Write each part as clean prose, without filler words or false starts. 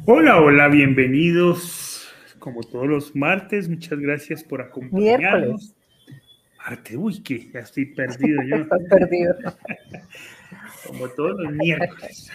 Hola, hola, bienvenidos como todos los martes. Muchas gracias por acompañarnos. Miércoles, Martes, uy, que ya estoy perdido yo, estás perdido. como todos los miércoles.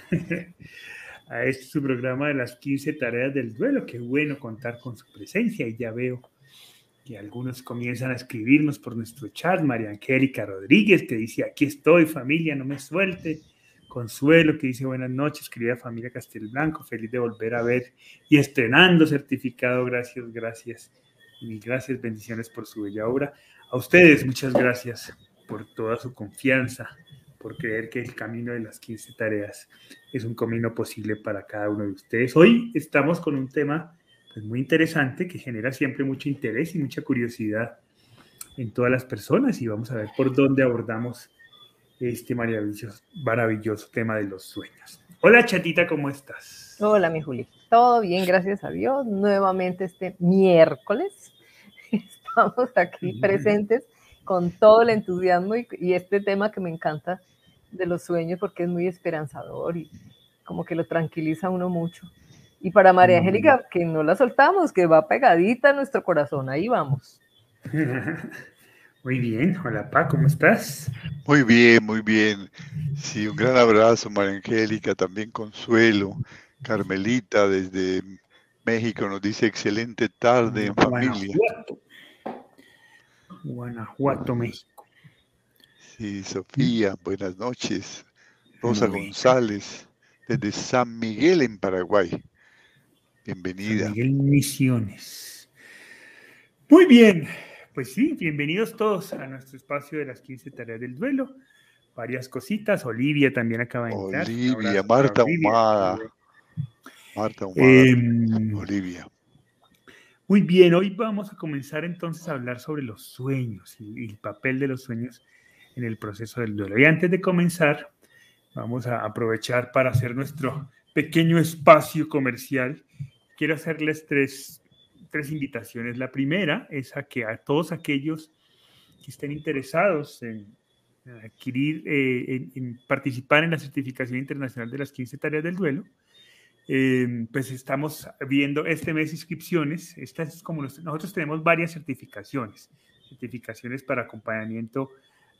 A este su programa de las 15 tareas del duelo. Qué bueno contar con su presencia y ya veo que algunos comienzan a escribirnos por nuestro chat. María Angélica Rodríguez que dice, aquí estoy familia, no me suelte. Consuelo que dice, buenas noches, querida familia Castelblanco, feliz de volver a ver y estrenando certificado, gracias, gracias. Y gracias, bendiciones por su bella obra. A ustedes, muchas gracias por toda su confianza, por creer que el camino de las 15 tareas es un camino posible para cada uno de ustedes. Hoy estamos con un tema pues, muy interesante que genera siempre mucho interés y mucha curiosidad en todas las personas y vamos a ver por dónde abordamos este maravilloso tema de los sueños. Hola chatita, ¿cómo estás? Hola, mi Juli. Todo bien, gracias a Dios. Nuevamente este miércoles estamos aquí presentes con todo el entusiasmo y este tema que me encanta de los sueños porque es muy esperanzador y como que lo tranquiliza a uno mucho. Y para María Angélica, que no la soltamos, que va pegadita a nuestro corazón, ahí vamos. Muy bien, hola Pa, ¿cómo estás? Muy bien, muy bien. Sí, un gran abrazo, María Angélica, también Consuelo. Carmelita desde México nos dice excelente tarde en familia. Guanajuato, Guanajuato, México. Sí, Sofía, buenas noches. Rosa Bueno, González desde San Miguel en Paraguay. San Bienvenida. Miguel Misiones. Muy bien, pues sí, bienvenidos todos a nuestro espacio de las 15 tareas del duelo. Varias cositas, Olivia también acaba de entrar. Un Olivia, abrazo para Marta Olivia. Humada. Marta Humada, Eh, Olivia. Muy bien, hoy vamos a comenzar entonces a hablar sobre los sueños y el papel de los sueños en el proceso del duelo. Y antes de comenzar, vamos a aprovechar para hacer nuestro pequeño espacio comercial. Quiero hacerles tres invitaciones. La primera es a que a todos aquellos que estén interesados en adquirir, en participar en la certificación internacional de las 15 tareas del duelo, pues estamos viendo este mes inscripciones. Estas es como nosotros tenemos varias certificaciones para acompañamiento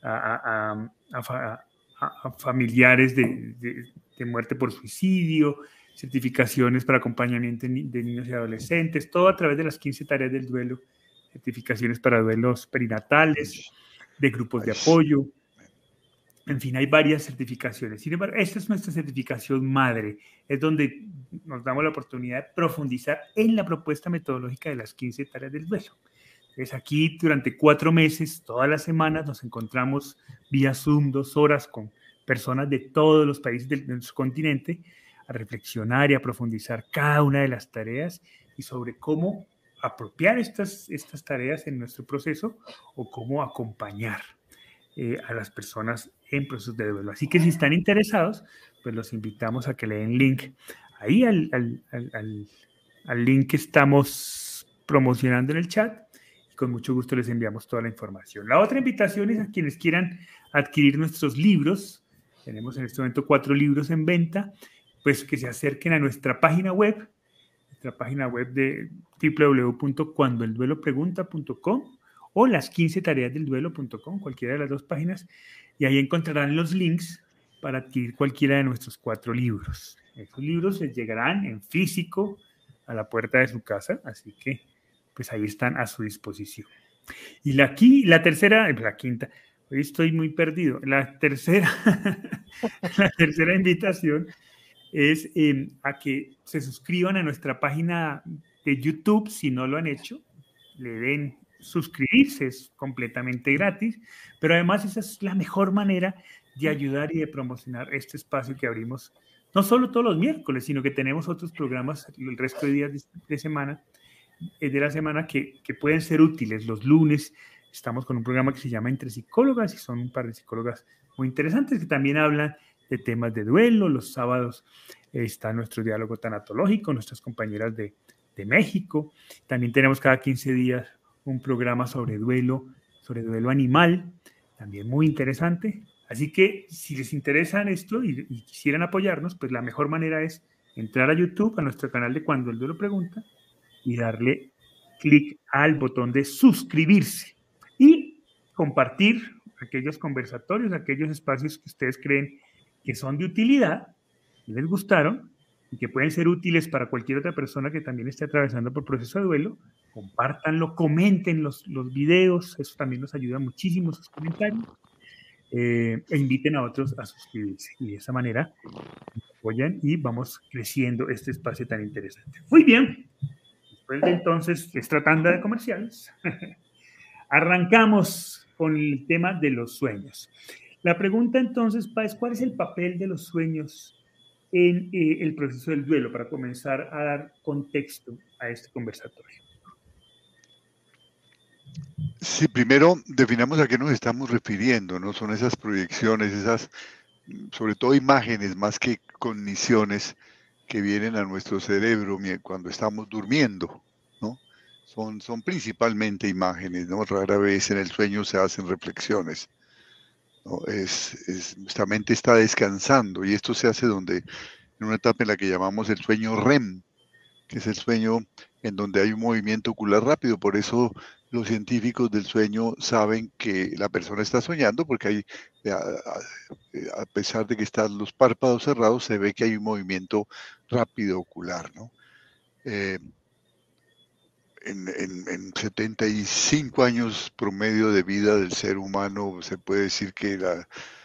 a familiares de muerte por suicidio, certificaciones para acompañamiento de niños y adolescentes, todo a través de las 15 tareas del duelo, certificaciones para duelos perinatales, de grupos de apoyo. En fin, hay varias certificaciones. Sin embargo, esta es nuestra certificación madre. Es donde nos damos la oportunidad de profundizar en la propuesta metodológica de las 15 tareas del duelo. Entonces, aquí durante 4 meses, todas las semanas, nos encontramos vía Zoom 2 horas con personas de todos los países de nuestro continente a reflexionar y a profundizar cada una de las tareas y sobre cómo apropiar estas tareas en nuestro proceso o cómo acompañar a las personas en procesos de duelo. Así que si están interesados, pues los invitamos a que le den link ahí al link que estamos promocionando en el chat y con mucho gusto les enviamos toda la información. La otra invitación es a quienes quieran adquirir nuestros libros. Tenemos en este momento 4 libros en venta, pues que se acerquen a nuestra página web de www.cuandoelduelopregunta.com o las 15 tareas del duelo.com, cualquiera de las dos páginas, y ahí encontrarán los links para adquirir cualquiera de nuestros 4 libros. Esos libros les llegarán en físico a la puerta de su casa, así que pues ahí están a su disposición. Y la tercera, la quinta, hoy estoy muy perdido. La tercera invitación es a que se suscriban a nuestra página de YouTube si no lo han hecho, le den suscribirse, es completamente gratis, pero además esa es la mejor manera de ayudar y de promocionar este espacio que abrimos, no solo todos los miércoles, sino que tenemos otros programas el resto de días de la semana que pueden ser útiles. Los lunes estamos con un programa que se llama Entre Psicólogas y son un par de psicólogas muy interesantes que también hablan de temas de duelo. Los sábados está nuestro diálogo tanatológico, nuestras compañeras de México. También tenemos cada 15 días un programa sobre duelo animal, también muy interesante. Así que si les interesa esto y quisieran apoyarnos, pues la mejor manera es entrar a YouTube, a nuestro canal de Cuando el Duelo Pregunta, y darle clic al botón de suscribirse y compartir aquellos conversatorios, aquellos espacios que ustedes creen que son de utilidad, que les gustaron y que pueden ser útiles para cualquier otra persona que también esté atravesando por proceso de duelo. Compártanlo, comenten los videos, eso también nos ayuda muchísimo, sus comentarios, e inviten a otros a suscribirse. Y de esa manera apoyan y vamos creciendo este espacio tan interesante. Muy bien, después de entonces esta tanda de comerciales, arrancamos con el tema de los sueños. La pregunta entonces, Páez, ¿cuál es el papel de los sueños en el proceso del duelo para comenzar a dar contexto a este conversatorio? Sí, primero definamos a qué nos estamos refiriendo, ¿no? Son esas proyecciones, esas, sobre todo imágenes más que cogniciones que vienen a nuestro cerebro cuando estamos durmiendo, ¿no? Son principalmente imágenes, ¿no? Rara vez en el sueño se hacen reflexiones, ¿no? Nuestra mente está descansando y esto se hace en una etapa en la que llamamos el sueño REM, que es el sueño en donde hay un movimiento ocular rápido. Por eso los científicos del sueño saben que la persona está soñando, porque a pesar de que están los párpados cerrados, se ve que hay un movimiento rápido ocular, ¿no? En 75 años promedio de vida del ser humano, se puede decir que la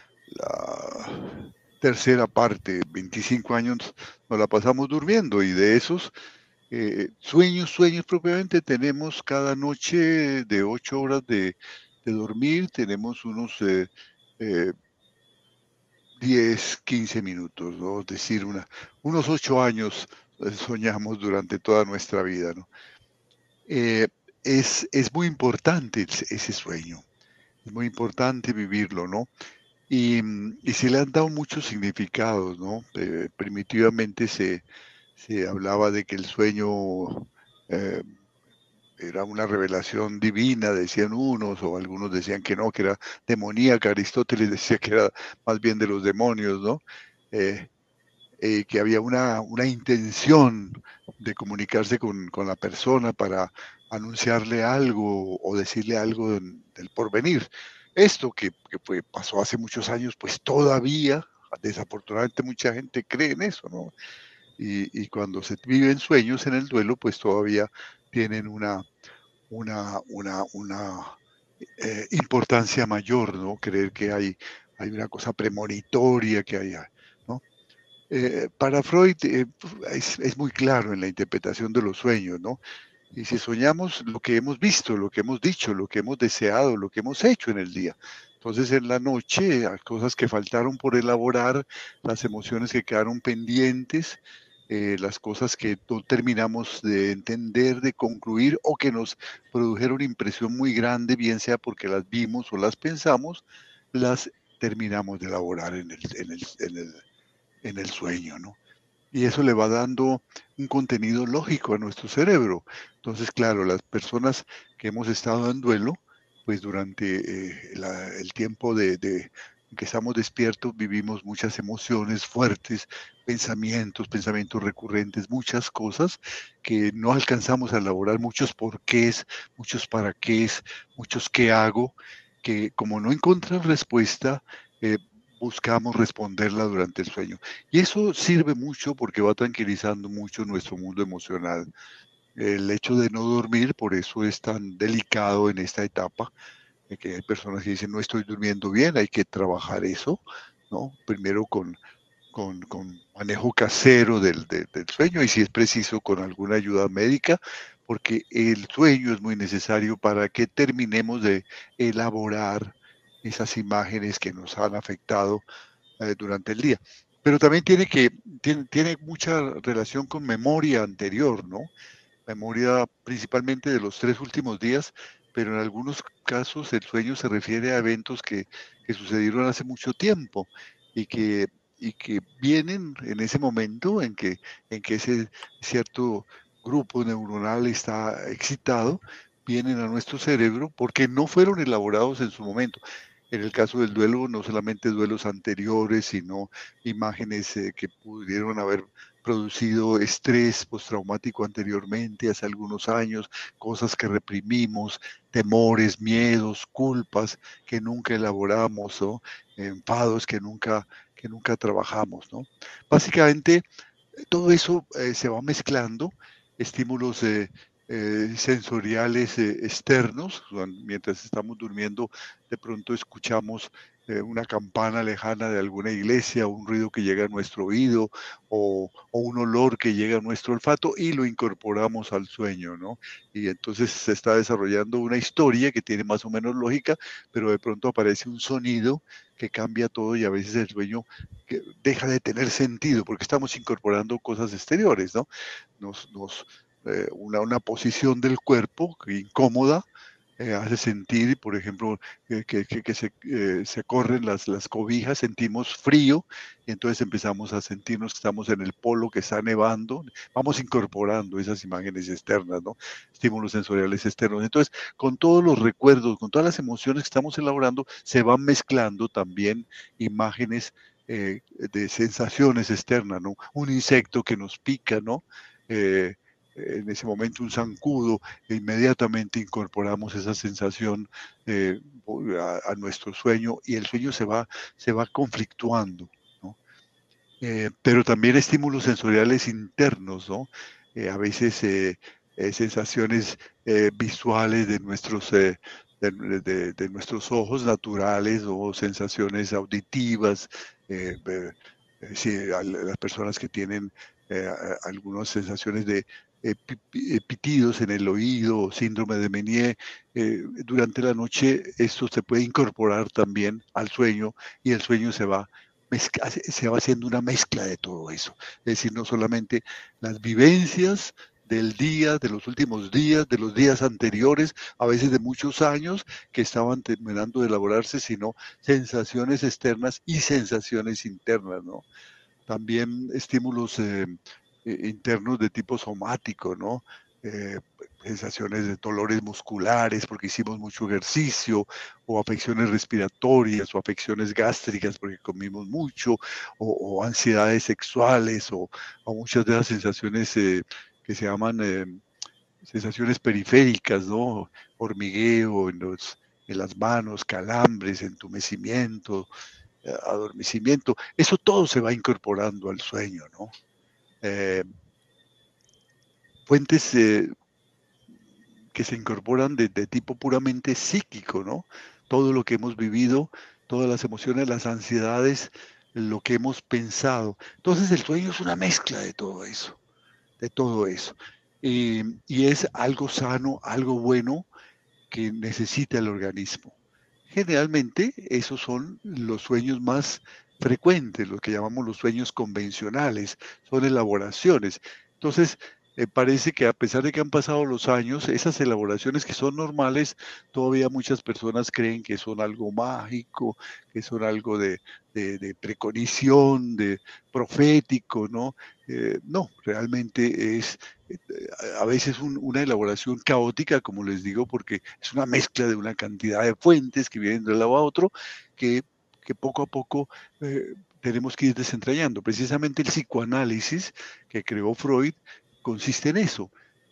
tercera parte, 25 años, nos la pasamos durmiendo, y de esos sueños propiamente tenemos cada noche de 8 horas de dormir, tenemos unos 10, 15 minutos, ¿no? Es decir, unos 8 años soñamos durante toda nuestra vida, ¿no? Es muy importante ese sueño, es muy importante vivirlo, ¿no? Y se le han dado muchos significados, ¿no? Primitivamente se hablaba de que el sueño era una revelación divina, decían unos, o algunos decían que no, que era demoníaca. Aristóteles decía que era más bien de los demonios, ¿no? Que había una intención de comunicarse con la persona para anunciarle algo o decirle algo del porvenir. Esto que pasó hace muchos años, pues todavía, desafortunadamente, mucha gente cree en eso, ¿no? Y cuando se viven sueños en el duelo, pues todavía tienen una importancia mayor, ¿no? Creer que hay una cosa premonitoria, que hay, ¿no? Para Freud es muy claro en la interpretación de los sueños, ¿no? Y si soñamos lo que hemos visto, lo que hemos dicho, lo que hemos deseado, lo que hemos hecho en el día. Entonces en la noche hay cosas que faltaron por elaborar, las emociones que quedaron pendientes, las cosas que no terminamos de entender, de concluir, o que nos produjeron impresión muy grande, bien sea porque las vimos o las pensamos, las terminamos de elaborar en el sueño, ¿no? Y eso le va dando un contenido lógico a nuestro cerebro. Entonces, claro, las personas que hemos estado en duelo, pues durante el tiempo que estamos despiertos, vivimos muchas emociones fuertes, pensamientos recurrentes, muchas cosas que no alcanzamos a elaborar, muchos porqués, muchos para qué, muchos qué hago, que como no encuentran respuesta, buscamos responderla durante el sueño. Y eso sirve mucho porque va tranquilizando mucho nuestro mundo emocional. El hecho de no dormir, por eso es tan delicado en esta etapa, que hay personas que dicen no estoy durmiendo bien, hay que trabajar eso, ¿no? Primero con manejo casero del sueño, y si es preciso con alguna ayuda médica, porque el sueño es muy necesario para que terminemos de elaborar esas imágenes que nos han afectado durante el día. Pero también tiene mucha relación con memoria anterior, ¿no? Memoria principalmente de los 3 últimos días, pero en algunos casos el sueño se refiere a eventos que sucedieron hace mucho tiempo y que vienen en ese momento en que ese cierto grupo neuronal está excitado, vienen a nuestro cerebro porque no fueron elaborados en su momento. En el caso del duelo, no solamente duelos anteriores, sino imágenes que pudieron haber producido estrés postraumático anteriormente, hace algunos años, cosas que reprimimos, temores, miedos, culpas que nunca elaboramos, ¿no? Enfados que nunca trabajamos, ¿no? Básicamente, todo eso se va mezclando, estímulos sensoriales externos. Mientras estamos durmiendo, de pronto escuchamos una campana lejana de alguna iglesia, un ruido que llega a nuestro oído o un olor que llega a nuestro olfato y lo incorporamos al sueño, ¿no? Y entonces se está desarrollando una historia que tiene más o menos lógica, pero de pronto aparece un sonido que cambia todo y a veces el sueño que deja de tener sentido porque estamos incorporando cosas exteriores, ¿no? Una posición del cuerpo incómoda hace sentir, por ejemplo, que se corren las cobijas, sentimos frío y entonces empezamos a sentirnos que estamos en el polo, que está nevando, vamos incorporando esas imágenes externas, ¿no? Estímulos sensoriales externos. Entonces, con todos los recuerdos, con todas las emociones que estamos elaborando, se van mezclando también imágenes de sensaciones externas, ¿no? Un insecto que nos pica, ¿no? En ese momento un zancudo, e inmediatamente incorporamos esa sensación a nuestro sueño y el sueño se va conflictuando, ¿no? Pero también estímulos sensoriales internos, ¿no? A veces sensaciones visuales de nuestros de nuestros ojos naturales o sensaciones auditivas, las personas que tienen algunas sensaciones de pitidos en el oído, síndrome de Meniere, durante la noche esto se puede incorporar también al sueño y el sueño se va haciendo una mezcla de todo eso. Es decir, no solamente las vivencias del día, de los últimos días, de los días anteriores, a veces de muchos años que estaban terminando de elaborarse, sino sensaciones externas y sensaciones internas, ¿no? También estímulos internos de tipo somático, ¿no? Sensaciones de dolores musculares porque hicimos mucho ejercicio, o afecciones respiratorias, o afecciones gástricas porque comimos mucho, o ansiedades sexuales, o muchas de las sensaciones que se llaman sensaciones periféricas, ¿no? Hormigueo en las manos, calambres, entumecimiento, adormecimiento. Eso todo se va incorporando al sueño, ¿no? Fuentes que se incorporan de tipo puramente psíquico, ¿no? Todo lo que hemos vivido, todas las emociones, las ansiedades, lo que hemos pensado. Entonces el sueño es una mezcla de todo eso, de todo eso. Y es algo sano, algo bueno que necesita el organismo. Generalmente esos son los sueños más frecuentes, lo que llamamos los sueños convencionales, son elaboraciones. Entonces, parece que a pesar de que han pasado los años, esas elaboraciones que son normales, todavía muchas personas creen que son algo mágico, que son algo de preconición, de profético, ¿no? No, realmente es a veces una elaboración caótica, como les digo, porque es una mezcla de una cantidad de fuentes que vienen de un lado a otro, que poco a poco tenemos que ir desentrañando. Precisamente el psicoanálisis que creó Freud consiste en eso,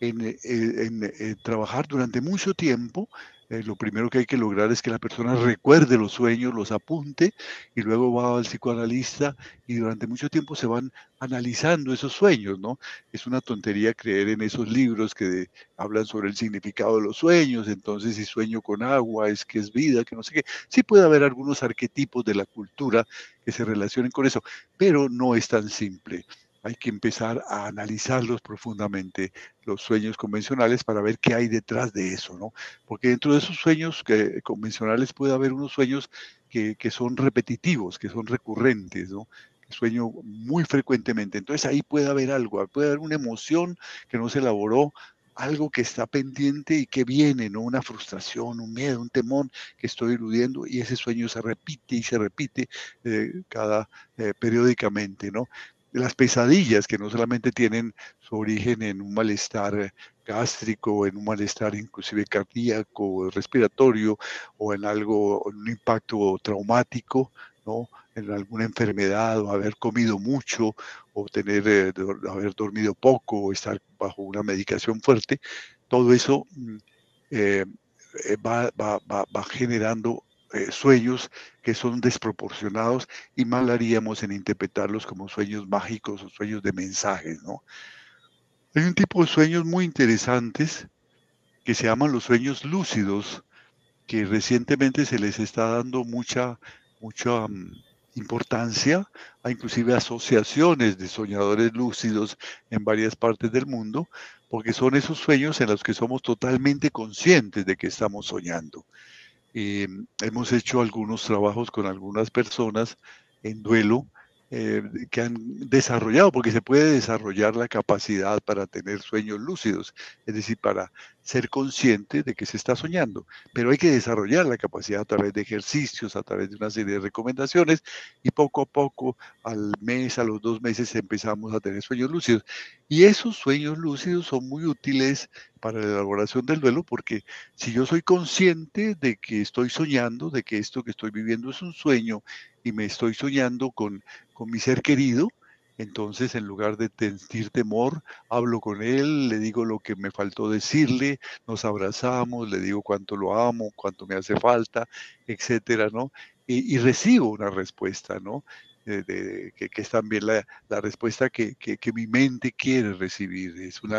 en trabajar durante mucho tiempo. Lo primero que hay que lograr es que la persona recuerde los sueños, los apunte, y luego va al psicoanalista y durante mucho tiempo se van analizando esos sueños, ¿no? Es una tontería creer en esos libros que hablan sobre el significado de los sueños, entonces si sueño con agua es que es vida, que no sé qué. Sí puede haber algunos arquetipos de la cultura que se relacionen con eso, pero no es tan simple. Hay que empezar a analizarlos profundamente, los sueños convencionales, para ver qué hay detrás de eso, ¿no? Porque dentro de esos sueños convencionales puede haber unos sueños que son repetitivos, que son recurrentes, ¿no? Sueño muy frecuentemente. Entonces ahí puede haber algo, puede haber una emoción que no se elaboró, algo que está pendiente y que viene, ¿no? Una frustración, un miedo, un temor que estoy eludiendo, y ese sueño se repite y se repite periódicamente, ¿no? Las pesadillas, que no solamente tienen su origen en un malestar gástrico, en un malestar inclusive cardíaco, respiratorio, o en algo, en un impacto traumático, ¿no? en alguna enfermedad o haber comido mucho o haber dormido poco o estar bajo una medicación fuerte, todo eso va generando sueños que son desproporcionados y mal haríamos en interpretarlos como sueños mágicos o sueños de mensajes, ¿no? Hay un tipo de sueños muy interesantes que se llaman los sueños lúcidos, que recientemente se les está dando mucha importancia, a inclusive asociaciones de soñadores lúcidos en varias partes del mundo, porque son esos sueños en los que somos totalmente conscientes de que estamos soñando. Hemos hecho algunos trabajos con algunas personas en duelo que han desarrollado, porque se puede desarrollar la capacidad para tener sueños lúcidos, es decir, para ser consciente de que se está soñando, pero hay que desarrollar la capacidad a través de ejercicios, a través de una serie de recomendaciones, y poco a poco, al mes, a los 2 meses, empezamos a tener sueños lúcidos. Y esos sueños lúcidos son muy útiles para la elaboración del duelo, porque si yo soy consciente de que estoy soñando, de que esto que estoy viviendo es un sueño y me estoy soñando con mi ser querido, entonces en lugar de sentir temor, hablo con él, le digo lo que me faltó decirle, nos abrazamos, le digo cuánto lo amo, cuánto me hace falta, etcétera, ¿no? Y recibo una respuesta, ¿no? Que es también la respuesta que mi mente quiere recibir.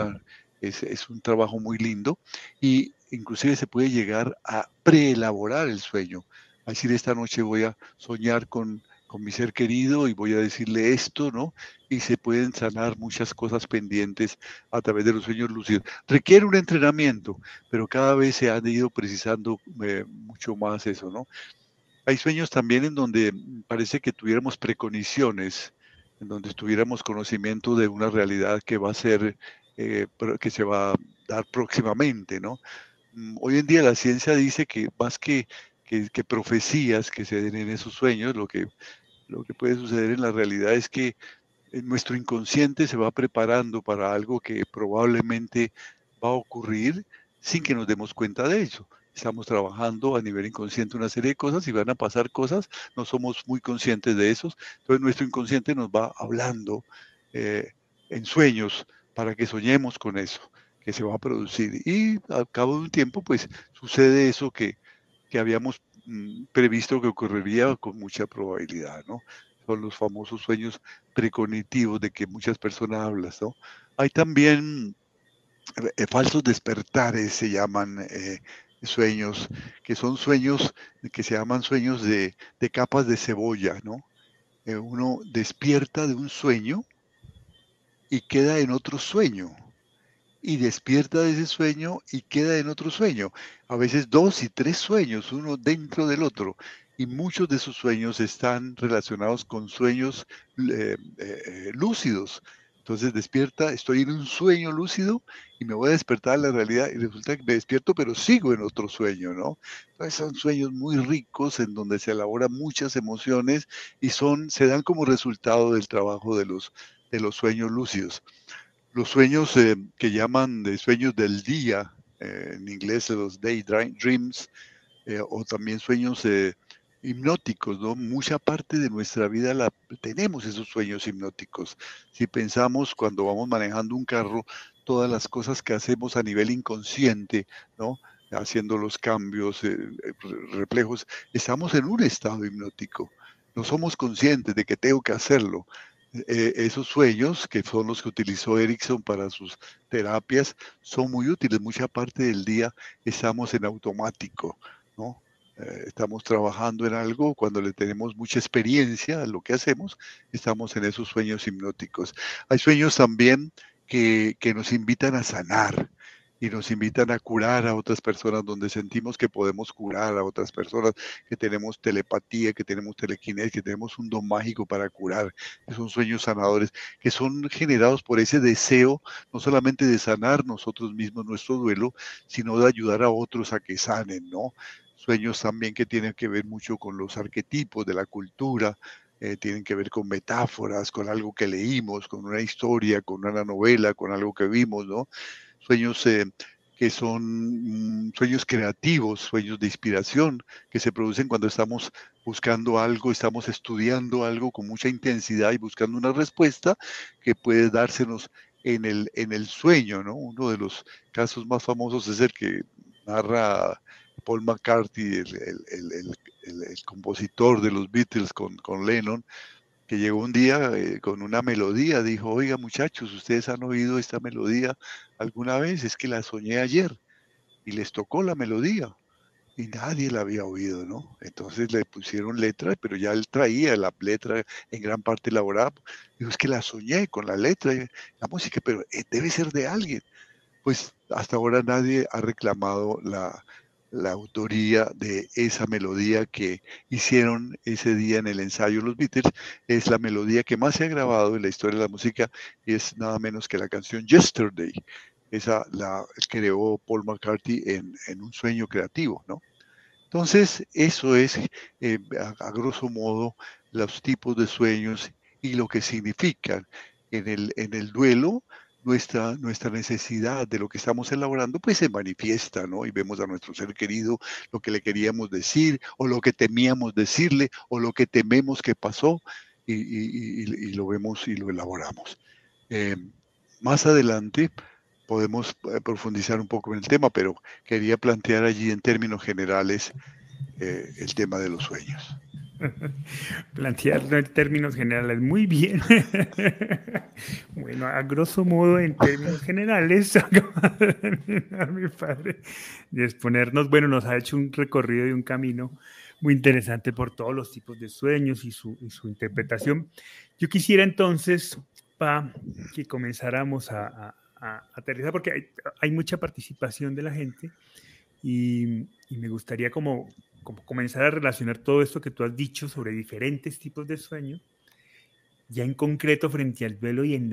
Es un trabajo muy lindo y inclusive se puede llegar a preelaborar el sueño. A decir, esta noche voy a soñar con mi ser querido y voy a decirle esto, ¿no? Y se pueden sanar muchas cosas pendientes a través de los sueños lúcidos. Requiere un entrenamiento, pero cada vez se han ido precisando mucho más eso, ¿no? Hay sueños también en donde parece que tuviéramos precogniciones, en donde tuviéramos conocimiento de una realidad que va a ser, que se va a dar próximamente, ¿no? Hoy en día la ciencia dice que más que profecías que se den en esos sueños, lo que puede suceder en la realidad es que nuestro inconsciente se va preparando para algo que probablemente va a ocurrir sin que nos demos cuenta de eso. Estamos trabajando a nivel inconsciente una serie de cosas y van a pasar cosas, no somos muy conscientes de eso, entonces nuestro inconsciente nos va hablando en sueños para que soñemos con eso, que se va a producir. Y al cabo de un tiempo, pues sucede eso que habíamos previsto que ocurriría con mucha probabilidad, ¿no? Son los famosos sueños precognitivos de que muchas personas hablan, ¿no? Hay también falsos despertares, se llaman sueños, que son sueños que se llaman sueños de capas de cebolla, ¿no? Uno despierta de un sueño y queda en otro sueño y despierta de ese sueño y queda en otro sueño. A veces 2 y 3 sueños, uno dentro del otro. Y muchos de esos sueños están relacionados con sueños lúcidos. Entonces despierta, estoy en un sueño lúcido y me voy a despertar a la realidad y resulta que me despierto pero sigo en otro sueño, ¿no? Entonces son sueños muy ricos en donde se elaboran muchas emociones y se dan como resultado del trabajo de los sueños lúcidos. Los sueños que llaman de sueños del día, en inglés los daydreams, o también sueños hipnóticos, ¿no? Mucha parte de nuestra vida tenemos esos sueños hipnóticos. Si pensamos cuando vamos manejando un carro, todas las cosas que hacemos a nivel inconsciente, ¿no? Haciendo los cambios, reflejos, estamos en un estado hipnótico. No somos conscientes de que tengo que hacerlo. Esos sueños, que son los que utilizó Erickson para sus terapias, son muy útiles. Mucha parte del día estamos en automático, ¿no? Estamos trabajando en algo, cuando le tenemos mucha experiencia a lo que hacemos, estamos en esos sueños hipnóticos. Hay sueños también que nos invitan a sanar y nos invitan a curar a otras personas, donde sentimos que podemos curar a otras personas, que tenemos telepatía, que tenemos telequinesis, que tenemos un don mágico para curar. Son sueños sanadores que son generados por ese deseo, no solamente de sanar nosotros mismos nuestro duelo, sino de ayudar a otros a que sanen, ¿no? Sueños también que tienen que ver mucho con los arquetipos de la cultura, tienen que ver con metáforas, con algo que leímos, con una historia, con una novela, con algo que vimos, ¿no? Sueños que son sueños creativos, sueños de inspiración, que se producen cuando estamos buscando algo, estamos estudiando algo con mucha intensidad y buscando una respuesta que puede dársenos en el sueño, ¿no? Uno de los casos más famosos es el que narra Paul McCartney, el compositor de los Beatles con Lennon, que llegó un día con una melodía, dijo, oiga muchachos, ¿ustedes han oído esta melodía alguna vez? Es que la soñé ayer y les tocó la melodía y nadie la había oído, ¿no? Entonces le pusieron letra, pero ya él traía la letra en gran parte elaborada. Dijo, es que la soñé con la letra, la música, pero debe ser de alguien. Pues hasta ahora nadie ha reclamado la autoría de esa melodía que hicieron ese día en el ensayo los Beatles. Es la melodía que más se ha grabado en la historia de la música y es nada menos que la canción Yesterday. Esa la creó Paul McCartney en un sueño creativo, ¿no? Entonces, eso es, a grosso modo, los tipos de sueños y lo que significan en el duelo. Nuestra necesidad de lo que estamos elaborando, pues se manifiesta, ¿no? Y vemos a nuestro ser querido lo que le queríamos decir, o lo que temíamos decirle, o lo que tememos que pasó, y lo vemos y lo elaboramos. Más adelante podemos profundizar un poco en el tema, pero quería plantear allí en términos generales el tema de los sueños. Plantearlo en términos generales, muy bien. Bueno, a grosso modo, en términos generales, acaba de terminar mi padre de exponernos, bueno, nos ha hecho un recorrido y un camino muy interesante por todos los tipos de sueños y su interpretación. Yo quisiera entonces, que comenzáramos a aterrizar, porque hay mucha participación de la gente y me gustaría como comenzar a relacionar todo esto que tú has dicho sobre diferentes tipos de sueño, ya en concreto frente al duelo y en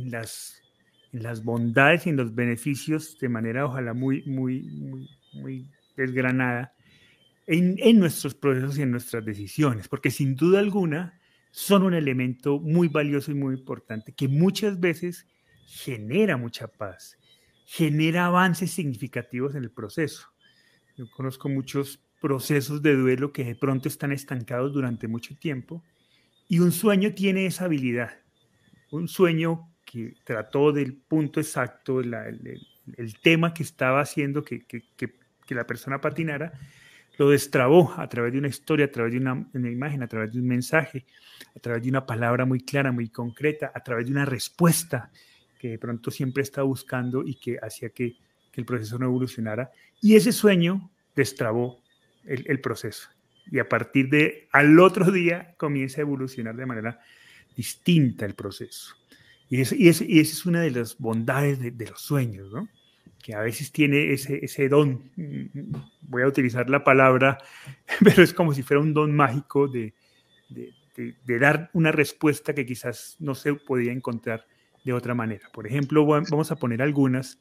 las bondades y en los beneficios de manera ojalá muy desgranada en nuestros procesos y en nuestras decisiones, porque sin duda alguna son un elemento muy valioso y muy importante que muchas veces genera mucha paz, genera avances significativos en el proceso. Yo conozco muchos procesos de duelo que de pronto están estancados durante mucho tiempo y un sueño tiene esa habilidad. Un sueño que trató del punto exacto, el tema que estaba haciendo que la persona patinara, lo destrabó a través de una historia, a través de una imagen, a través de un mensaje, a través de una palabra muy clara, muy concreta, a través de una respuesta que de pronto siempre está buscando y que hacía que el proceso no evolucionara. Y ese sueño destrabó el proceso. Y a partir de al otro día comienza a evolucionar de manera distinta el proceso. Y esa es una de las bondades de los sueños, ¿no? Que a veces tiene ese don, voy a utilizar la palabra, pero es como si fuera un don mágico de dar una respuesta que quizás no se podía encontrar de otra manera. Por ejemplo, vamos a poner algunas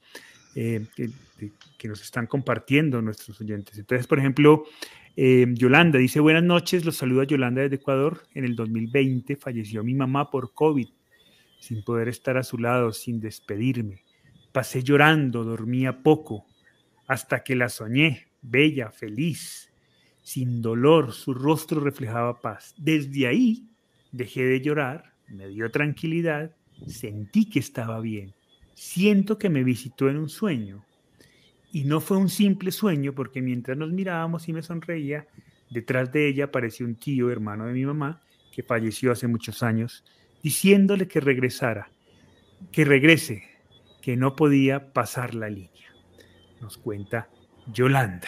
que nos están compartiendo nuestros oyentes. Entonces, por ejemplo, Yolanda dice, buenas noches, los saluda Yolanda desde Ecuador. En el 2020 falleció mi mamá por COVID, sin poder estar a su lado, sin despedirme. Pasé llorando, dormía poco, hasta que la soñé, bella, feliz, sin dolor, su rostro reflejaba paz. Desde ahí dejé de llorar, me dio tranquilidad, sentí que estaba bien. Siento que me visitó en un sueño. Y no fue un simple sueño, porque mientras nos mirábamos y me sonreía, detrás de ella apareció un tío, hermano de mi mamá, que falleció hace muchos años, diciéndole que regresara, que regrese, que no podía pasar la línea. Nos cuenta Yolanda.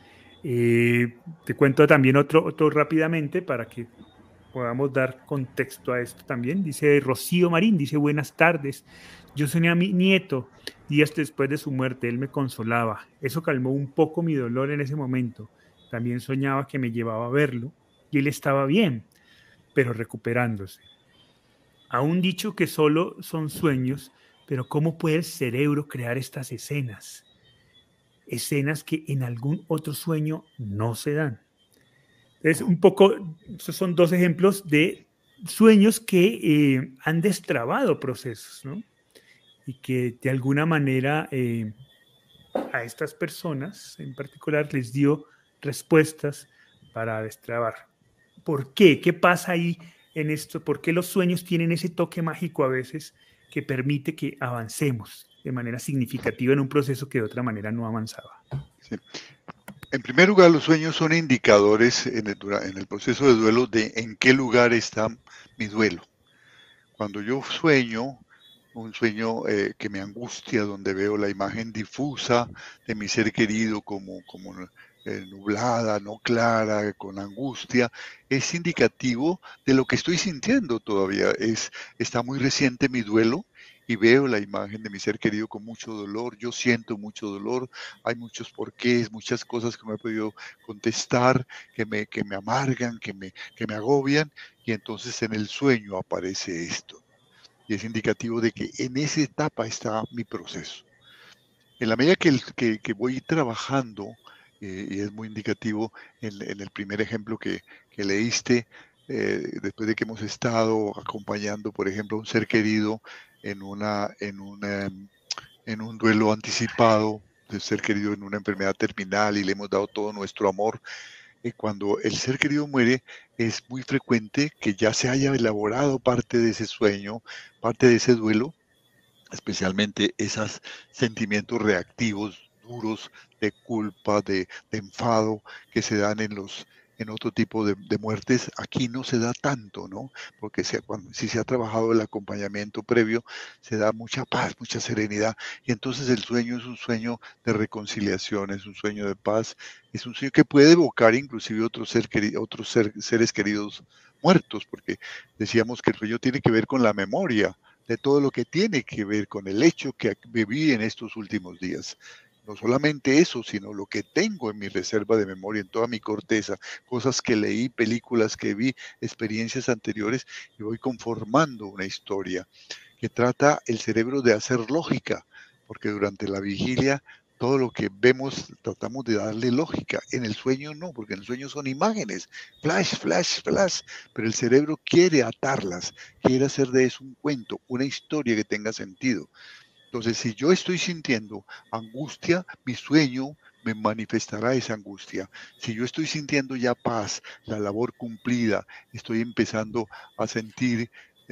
Te cuento también otro rápidamente para que podamos dar contexto a esto también. Dice Rocío Marín, dice buenas tardes. Yo soñé a mi nieto días después de su muerte. Él me consolaba. Eso calmó un poco mi dolor en ese momento. También soñaba que me llevaba a verlo y él estaba bien, pero recuperándose. Aún dicho que solo son sueños, pero ¿cómo puede el cerebro crear estas escenas? Escenas que en algún otro sueño no se dan. Entonces, un poco, estos son dos ejemplos de sueños que han destrabado procesos, ¿no? Y que de alguna manera a estas personas en particular les dio respuestas para destrabar. ¿Por qué? ¿Qué pasa ahí en esto? ¿Por qué los sueños tienen ese toque mágico a veces que permite que avancemos de manera significativa en un proceso que de otra manera no avanzaba? Sí. En primer lugar, los sueños son indicadores en el proceso de duelo de en qué lugar está mi duelo. Cuando yo sueño, un sueño que me angustia, donde veo la imagen difusa de mi ser querido como nublada, no clara, con angustia, es indicativo de lo que estoy sintiendo todavía. Está muy reciente mi duelo y veo la imagen de mi ser querido con mucho dolor. Yo siento mucho dolor, hay muchos porqués, muchas cosas que no he podido contestar, que me amargan, que me agobian, y entonces en el sueño aparece esto. Y es indicativo de que en esa etapa está mi proceso. En la medida que voy trabajando, y es muy indicativo en el primer ejemplo que leíste, después de que hemos estado acompañando, por ejemplo, a un ser querido en un duelo anticipado, de ser querido en una enfermedad terminal, y le hemos dado todo nuestro amor. Cuando el ser querido muere, es muy frecuente que ya se haya elaborado parte de ese sueño, parte de ese duelo, especialmente esos sentimientos reactivos duros de culpa, de enfado, que se dan en otro tipo de muertes. Aquí no se da tanto, ¿no? Porque si se ha trabajado el acompañamiento previo, se da mucha paz, mucha serenidad, y entonces el sueño es un sueño de reconciliación, es un sueño de paz, es un sueño que puede evocar inclusive seres queridos muertos, porque decíamos que el sueño tiene que ver con la memoria de todo lo que tiene que ver con el hecho que viví en estos últimos días. No solamente eso, sino lo que tengo en mi reserva de memoria, en toda mi corteza, cosas que leí, películas que vi, experiencias anteriores, y voy conformando una historia que trata el cerebro de hacer lógica, porque durante la vigilia todo lo que vemos tratamos de darle lógica. En el sueño no, porque en el sueño son imágenes, flash, flash, flash, pero el cerebro quiere atarlas, quiere hacer de eso un cuento, una historia que tenga sentido. Entonces, si yo estoy sintiendo angustia, mi sueño me manifestará esa angustia. Si yo estoy sintiendo ya paz, la labor cumplida, estoy empezando a sentir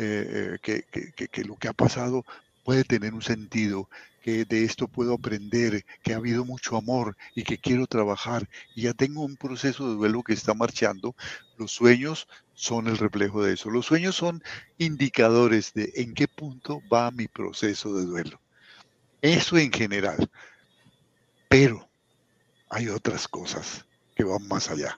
que lo que ha pasado puede tener un sentido, que de esto puedo aprender, que ha habido mucho amor y que quiero trabajar, y ya tengo un proceso de duelo que está marchando. Los sueños son el reflejo de eso. Los sueños son indicadores de en qué punto va mi proceso de duelo. Eso en general. Pero hay otras cosas que van más allá.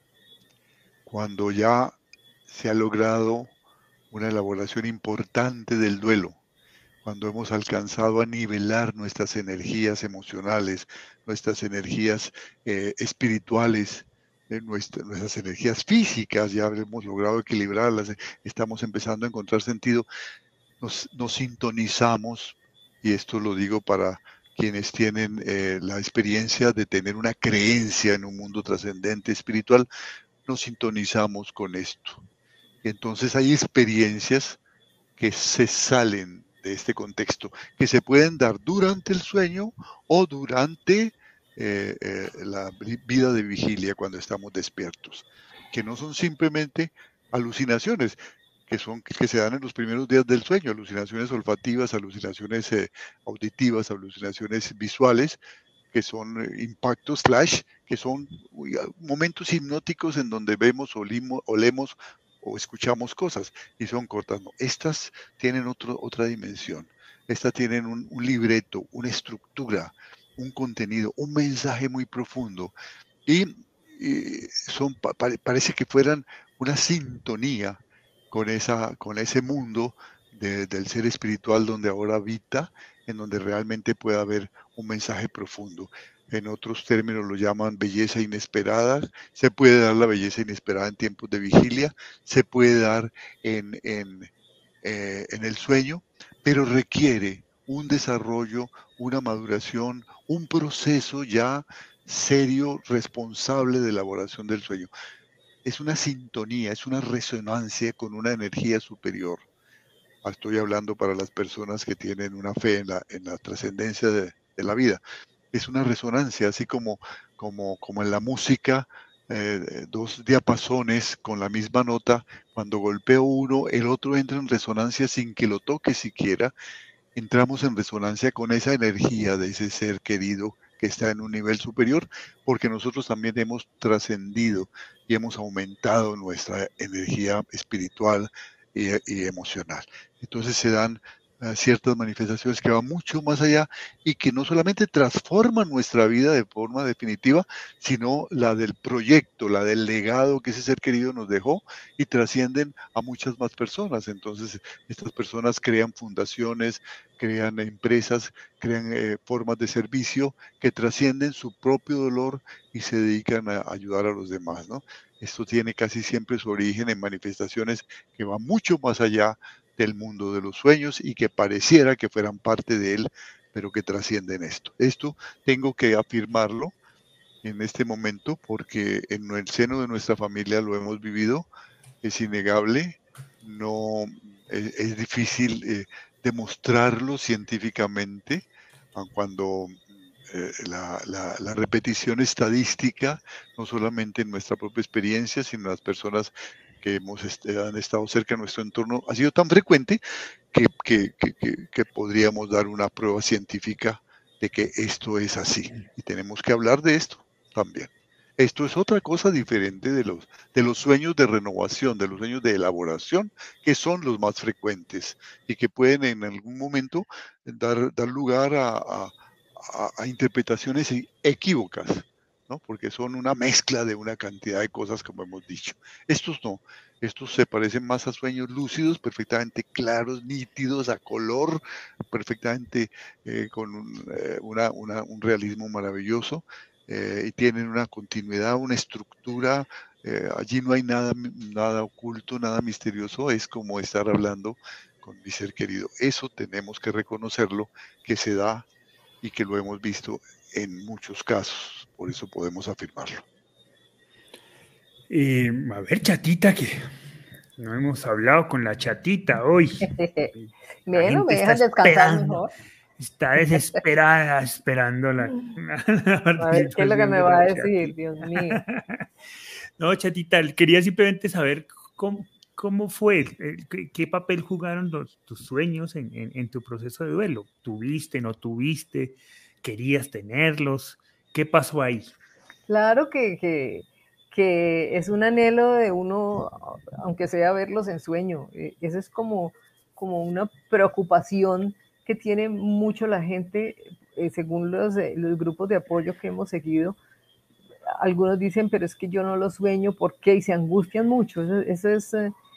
Cuando ya se ha logrado una elaboración importante del duelo, cuando hemos alcanzado a nivelar nuestras energías emocionales, nuestras energías espirituales, nuestras energías físicas, ya hemos logrado equilibrarlas, estamos empezando a encontrar sentido, nos sintonizamos, y esto lo digo para quienes tienen la experiencia de tener una creencia en un mundo trascendente espiritual, nos sintonizamos con esto. Y entonces hay experiencias que se salen de este contexto, que se pueden dar durante el sueño o durante la vida de vigilia cuando estamos despiertos, que no son simplemente alucinaciones, que se dan en los primeros días del sueño, alucinaciones olfativas, alucinaciones auditivas, alucinaciones visuales, que son impactos flash, que son momentos hipnóticos en donde vemos, olemos o escuchamos cosas, y son cortas. No, estas tienen otra dimensión. Estas tienen un libreto, una estructura, un contenido, un mensaje muy profundo, y parece que fueran una sintonía con ese mundo del ser espiritual donde ahora habita, en donde realmente puede haber un mensaje profundo. En otros términos lo llaman belleza inesperada. Se puede dar la belleza inesperada en tiempos de vigilia, se puede dar en el sueño, pero requiere un desarrollo, una maduración, un proceso ya serio, responsable de elaboración del sueño. Es una sintonía, es una resonancia con una energía superior. Estoy hablando para las personas que tienen una fe en la trascendencia de la vida. es una resonancia, así como en la música, dos diapasones con la misma nota, cuando golpeo uno, el otro entra en resonancia sin que lo toque siquiera, entramos en resonancia con esa energía de ese ser querido que está en un nivel superior, porque nosotros también hemos trascendido y hemos aumentado nuestra energía espiritual y emocional. Entonces se dan ciertas manifestaciones que van mucho más allá y que no solamente transforman nuestra vida de forma definitiva, sino la del proyecto, la del legado que ese ser querido nos dejó, y trascienden a muchas más personas. Entonces estas personas crean fundaciones, crean empresas, crean formas de servicio que trascienden su propio dolor y se dedican a ayudar a los demás, ¿no? Esto tiene casi siempre su origen en manifestaciones que van mucho más allá del mundo de los sueños y que pareciera que fueran parte de él, pero que trascienden esto. Esto tengo que afirmarlo en este momento porque en el seno de nuestra familia lo hemos vivido, es innegable, no es difícil demostrarlo científicamente, aun cuando la repetición estadística, no solamente en nuestra propia experiencia, sino en las personas que han estado cerca de nuestro entorno, ha sido tan frecuente que podríamos dar una prueba científica de que esto es así. Y tenemos que hablar de esto también. Esto es otra cosa diferente de los sueños de renovación, de los sueños de elaboración, que son los más frecuentes y que pueden en algún momento dar lugar a interpretaciones equívocas, ¿no? Porque son una mezcla de una cantidad de cosas, como hemos dicho. Estos no, estos se parecen más a sueños lúcidos, perfectamente claros, nítidos, a color, perfectamente con un realismo maravilloso, y tienen una continuidad, una estructura. Allí no hay nada oculto, nada misterioso, es como estar hablando con mi ser querido. Eso tenemos que reconocerlo, que se da y que lo hemos visto en muchos casos, por eso podemos afirmarlo. A ver, chatita, que no hemos hablado con la chatita hoy. Bueno, me dejan descansar mejor. Está desesperada esperando la a ver, ¿qué es lo que me va a decir? Dios mío. No, chatita, quería simplemente saber cómo fue, qué papel jugaron tus sueños en tu proceso de duelo. ¿Tuviste, no tuviste? ¿Querías tenerlos? ¿Qué pasó ahí? Claro que es un anhelo de uno, aunque sea verlos en sueño. Eso es como una preocupación que tiene mucho la gente, según los grupos de apoyo que hemos seguido. Algunos dicen, pero es que yo no lo sueño, ¿por qué? Y se angustian mucho. Eso es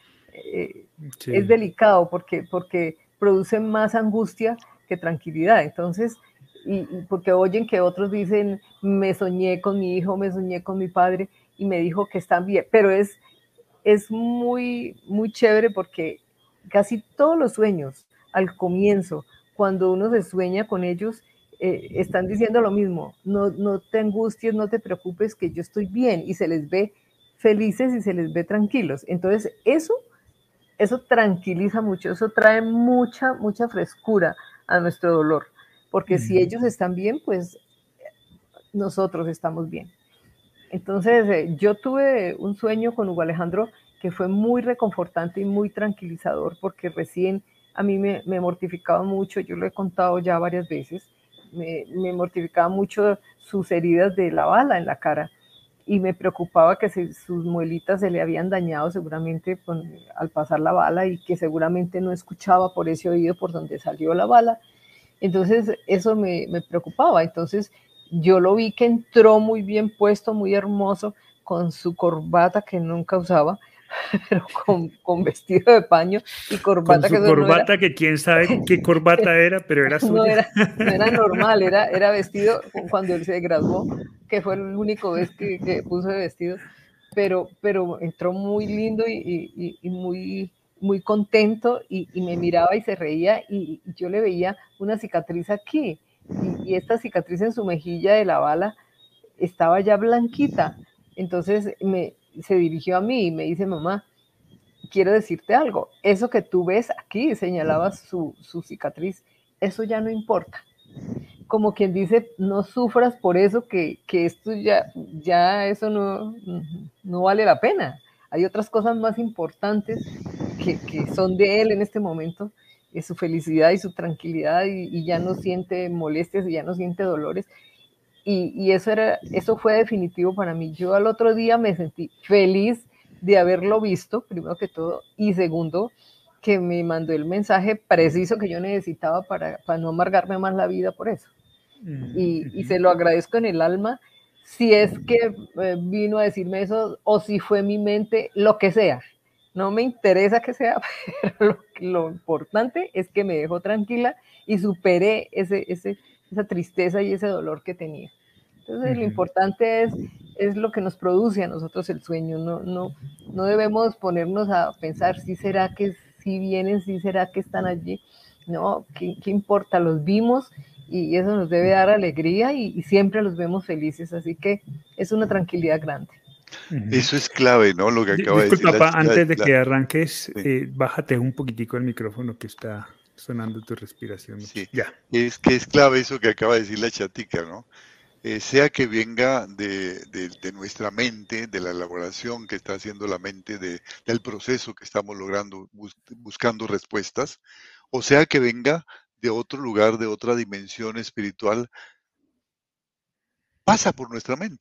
delicado porque produce más angustia que tranquilidad. Entonces, y porque oyen que otros dicen, me soñé con mi hijo, me soñé con mi padre y me dijo que están bien, pero es muy, muy chévere porque casi todos los sueños al comienzo, cuando uno se sueña con ellos, están diciendo lo mismo, no te angusties, no te preocupes, que yo estoy bien, y se les ve felices y se les ve tranquilos. Entonces eso tranquiliza mucho, eso trae mucha frescura a nuestro dolor, porque si ellos están bien, pues nosotros estamos bien. Entonces yo tuve un sueño con Hugo Alejandro que fue muy reconfortante y muy tranquilizador, porque recién a mí me mortificaba mucho, yo lo he contado ya varias veces, me mortificaba mucho sus heridas de la bala en la cara, y me preocupaba que sus muelitas se le habían dañado seguramente al pasar la bala, y que seguramente no escuchaba por ese oído por donde salió la bala. Entonces eso me preocupaba. Entonces yo lo vi que entró muy bien puesto, muy hermoso, con su corbata que nunca usaba, pero con vestido de paño y corbata. Con su corbata, que quién sabe qué corbata era, pero era suya. No era normal, era vestido cuando él se graduó, que fue el único vez que puso de vestido, pero entró muy lindo y muy contento, y me miraba y se reía, y yo le veía una cicatriz aquí, y esta cicatriz en su mejilla de la bala estaba ya blanquita. Entonces se dirigió a mí y me dice, mamá, quiero decirte algo, eso que tú ves aquí, señalaba su cicatriz, eso ya no importa, como quien dice, no sufras por eso, que esto ya eso no vale la pena. Hay otras cosas más importantes que son de él en este momento, su felicidad y su tranquilidad, y ya no siente molestias y ya no siente dolores. Y eso fue definitivo para mí. Yo al otro día me sentí feliz de haberlo visto, primero que todo, y segundo, que me mandó el mensaje preciso que yo necesitaba para no amargarme más la vida por eso. Y se lo agradezco en el alma, si es que vino a decirme eso o si fue mi mente, lo que sea. No me interesa que sea, pero lo importante es que me dejó tranquila y superé esa tristeza y ese dolor que tenía. Entonces, lo importante es lo que nos produce a nosotros el sueño. No debemos ponernos a pensar si será que si vienen, si será que están allí. No, ¿qué importa? Los vimos y eso nos debe dar alegría y siempre los vemos felices. Así que es una tranquilidad grande. Eso es clave, ¿no? Lo que acaba de decir Disculpa, Pa, antes de la- que arranques, sí. bájate un poquitico el micrófono que está sonando tu respiración mucho. Sí, Ya. es que es clave eso que acaba de decir la chatica, ¿no? Sea que venga de nuestra mente, de la elaboración que está haciendo la mente, del proceso que estamos logrando, buscando respuestas, o sea que venga de otro lugar, de otra dimensión espiritual, pasa por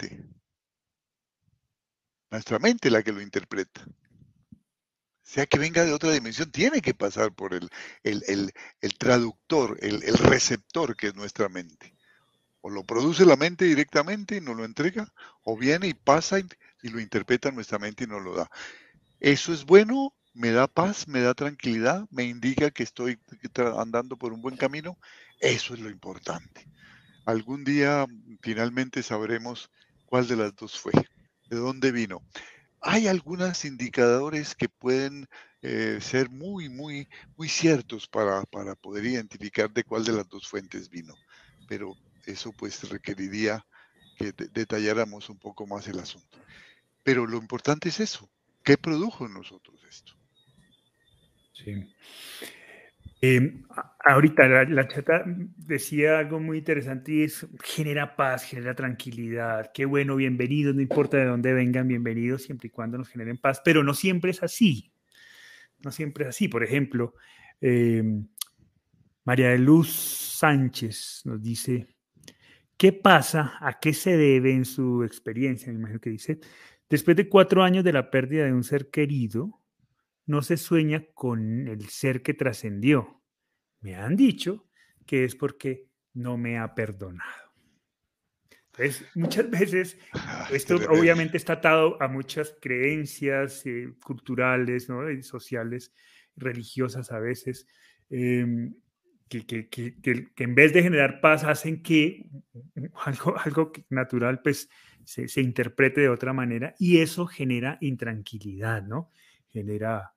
nuestra mente la que lo interpreta. Sea que venga de otra dimensión, tiene que pasar por el traductor, el receptor que es nuestra mente. O lo produce la mente directamente y nos lo entrega, o viene y pasa y lo interpreta nuestra mente y nos lo da. Eso es bueno, me da paz, me da tranquilidad, me indica que estoy andando por un buen camino. Eso es lo importante. Algún día finalmente sabremos cuál de las dos fue, de dónde vino. Hay algunos indicadores que pueden ser muy ciertos para poder identificar de cuál de las dos fuentes vino, pero eso pues requeriría que detalláramos un poco más el asunto. Pero lo importante es eso, ¿qué produjo en nosotros esto? Sí. Ahorita la chata decía algo muy interesante y es genera paz, genera tranquilidad. Qué bueno, bienvenidos, no importa de dónde vengan, bienvenidos siempre y cuando nos generen paz, pero no siempre es así. No siempre es así. Por ejemplo, eh, María de Luz Sánchez nos dice, ¿qué pasa? ¿A qué se debe en su experiencia? Me imagino que dice, después de 4 años de la pérdida de un ser querido, no se sueña con el ser que trascendió. Me han dicho que es porque no me ha perdonado. Entonces, muchas veces, Qué esto remedio. obviamente está atado a muchas creencias culturales, ¿no? Y sociales, religiosas a veces, eh, que en vez de generar paz hacen que algo natural pues se interprete de otra manera y eso genera intranquilidad, ¿no? Genera,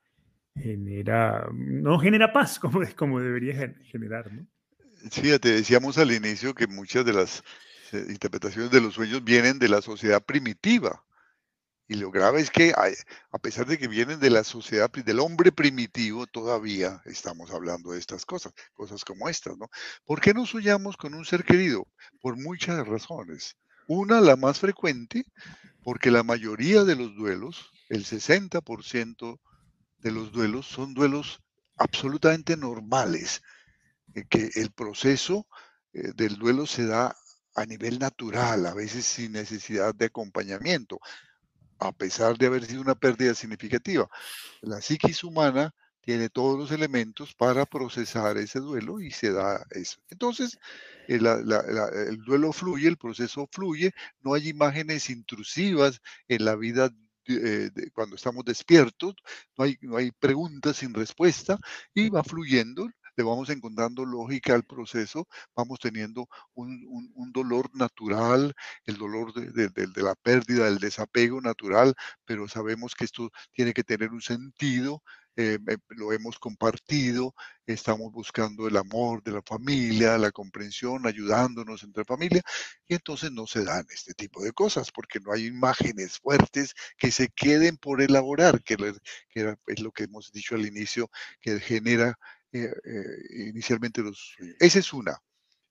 no genera paz como debería generar, ¿no? Fíjate, decíamos al inicio que muchas de las interpretaciones de los sueños vienen de la sociedad primitiva. Y lo grave es que a pesar de que vienen de la sociedad, del hombre primitivo, todavía estamos hablando de estas cosas, cosas como estas, ¿no? ¿Por qué no soñamos con un ser querido? Por muchas razones. Una, la más frecuente, porque la mayoría de los duelos, el 60% de los duelos, son duelos absolutamente normales, que el proceso del duelo se da a nivel natural, a veces sin necesidad de acompañamiento a pesar de haber sido una pérdida significativa. La psiquis humana tiene todos los elementos para procesar ese duelo y se da eso. Entonces, el duelo fluye, el proceso fluye, no hay imágenes intrusivas en la vida cuando estamos despiertos, no hay preguntas sin respuesta y va fluyendo, le vamos encontrando lógica al proceso, vamos teniendo un dolor natural, el dolor de la pérdida, del desapego natural, pero sabemos que esto tiene que tener un sentido, lo hemos compartido, estamos buscando el amor de la familia, la comprensión, ayudándonos entre familia, y entonces no se dan este tipo de cosas, porque no hay imágenes fuertes que se queden por elaborar, es lo que hemos dicho al inicio, que genera inicialmente los sueños. Esa es una.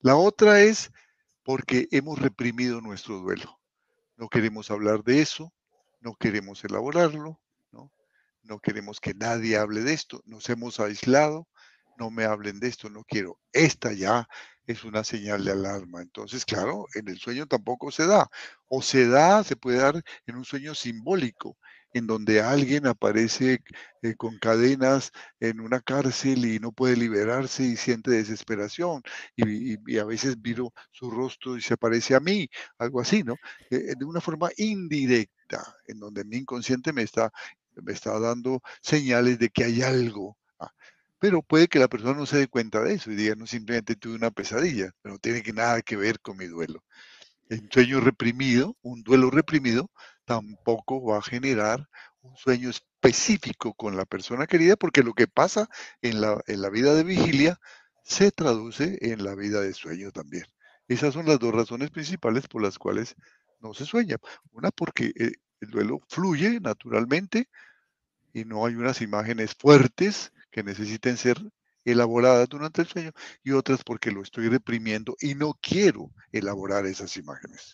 La otra es porque hemos reprimido nuestro duelo. No queremos hablar de eso, no queremos elaborarlo, ¿no? No queremos que nadie hable de esto, nos hemos aislado, no me hablen de esto, no quiero. Esta ya es una señal de alarma. Entonces, claro, en el sueño tampoco se da. O se da, se puede dar en un sueño simbólico, en donde alguien aparece con cadenas en una cárcel y no puede liberarse y siente desesperación. Y a veces miro su rostro y se parece a mí, algo así, ¿no? De una forma indirecta, en donde mi inconsciente me está dando señales de que hay algo. Pero puede que la persona no se dé cuenta de eso y diga, no, simplemente tuve una pesadilla, pero no tiene nada que ver con mi duelo. El sueño reprimido, un duelo reprimido, tampoco va a generar un sueño específico con la persona querida, porque lo que pasa en la vida de vigilia se traduce en la vida de sueño también. Esas son las dos razones principales por las cuales no se sueña. Una, porque el duelo fluye naturalmente y no hay unas imágenes fuertes que necesiten ser elaboradas durante el sueño, y otras porque lo estoy reprimiendo y no quiero elaborar esas imágenes.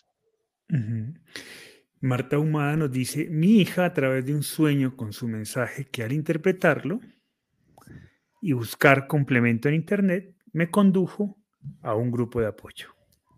Marta Humada nos dice, mi hija a través de un sueño con su mensaje que al interpretarlo y buscar complemento en internet me condujo a un grupo de apoyo.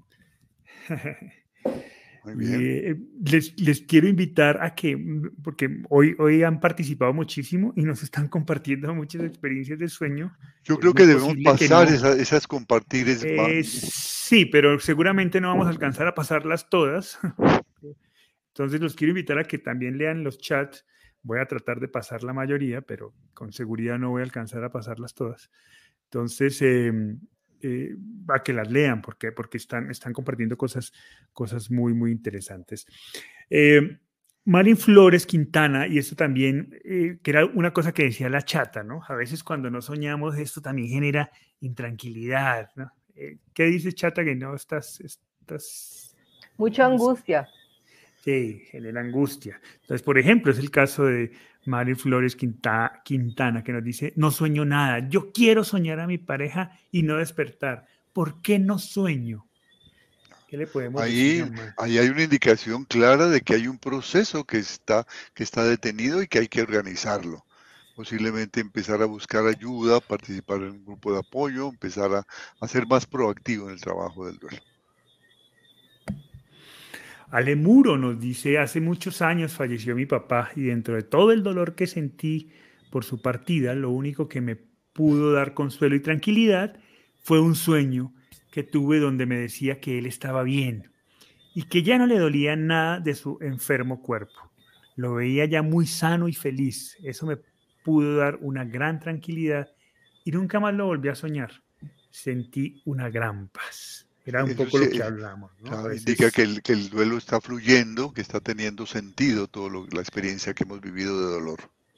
Muy bien. Les quiero invitar a que, porque hoy han participado muchísimo y nos están compartiendo muchas experiencias de sueño. Yo Es creo muy que debemos posible que pasar no. esas compartires. Sí, pero seguramente no vamos a alcanzar a pasarlas todas. Entonces los quiero invitar a que también lean los chats. Voy a tratar de pasar la mayoría, pero con seguridad no voy a alcanzar a pasarlas todas. Entonces, a que las lean, porque están compartiendo cosas muy, muy interesantes. Marín Flores Quintana, y esto también, que era una cosa que decía la chata, ¿no? A veces cuando no soñamos, esto también genera intranquilidad, ¿no? ¿Qué dices, chata? Que no estás mucha angustia. Sí, genera angustia. Entonces, por ejemplo, es el caso de María Flores Quintana, que nos dice, no sueño nada, yo quiero soñar a mi pareja y no despertar. ¿Por qué no sueño? ¿Qué le podemos decir a María? Ahí hay una indicación clara de que hay un proceso que está detenido y que hay que organizarlo. Posiblemente empezar a buscar ayuda, participar en un grupo de apoyo, empezar a ser más proactivo en el trabajo del duelo. Ale Muro nos dice, hace muchos años falleció mi papá y dentro de todo el dolor que sentí por su partida, lo único que me pudo dar consuelo y tranquilidad fue un sueño que tuve donde me decía que él estaba bien y que ya no le dolía nada de su enfermo cuerpo. Lo veía ya muy sano y feliz. Eso me pudo dar una gran tranquilidad y nunca más lo volví a soñar. Sentí una gran paz. Era un Eso poco sí, lo que hablamos, ¿no? A claro, veces, indica que el duelo está fluyendo, que está teniendo sentido la experiencia que hemos vivido de dolor.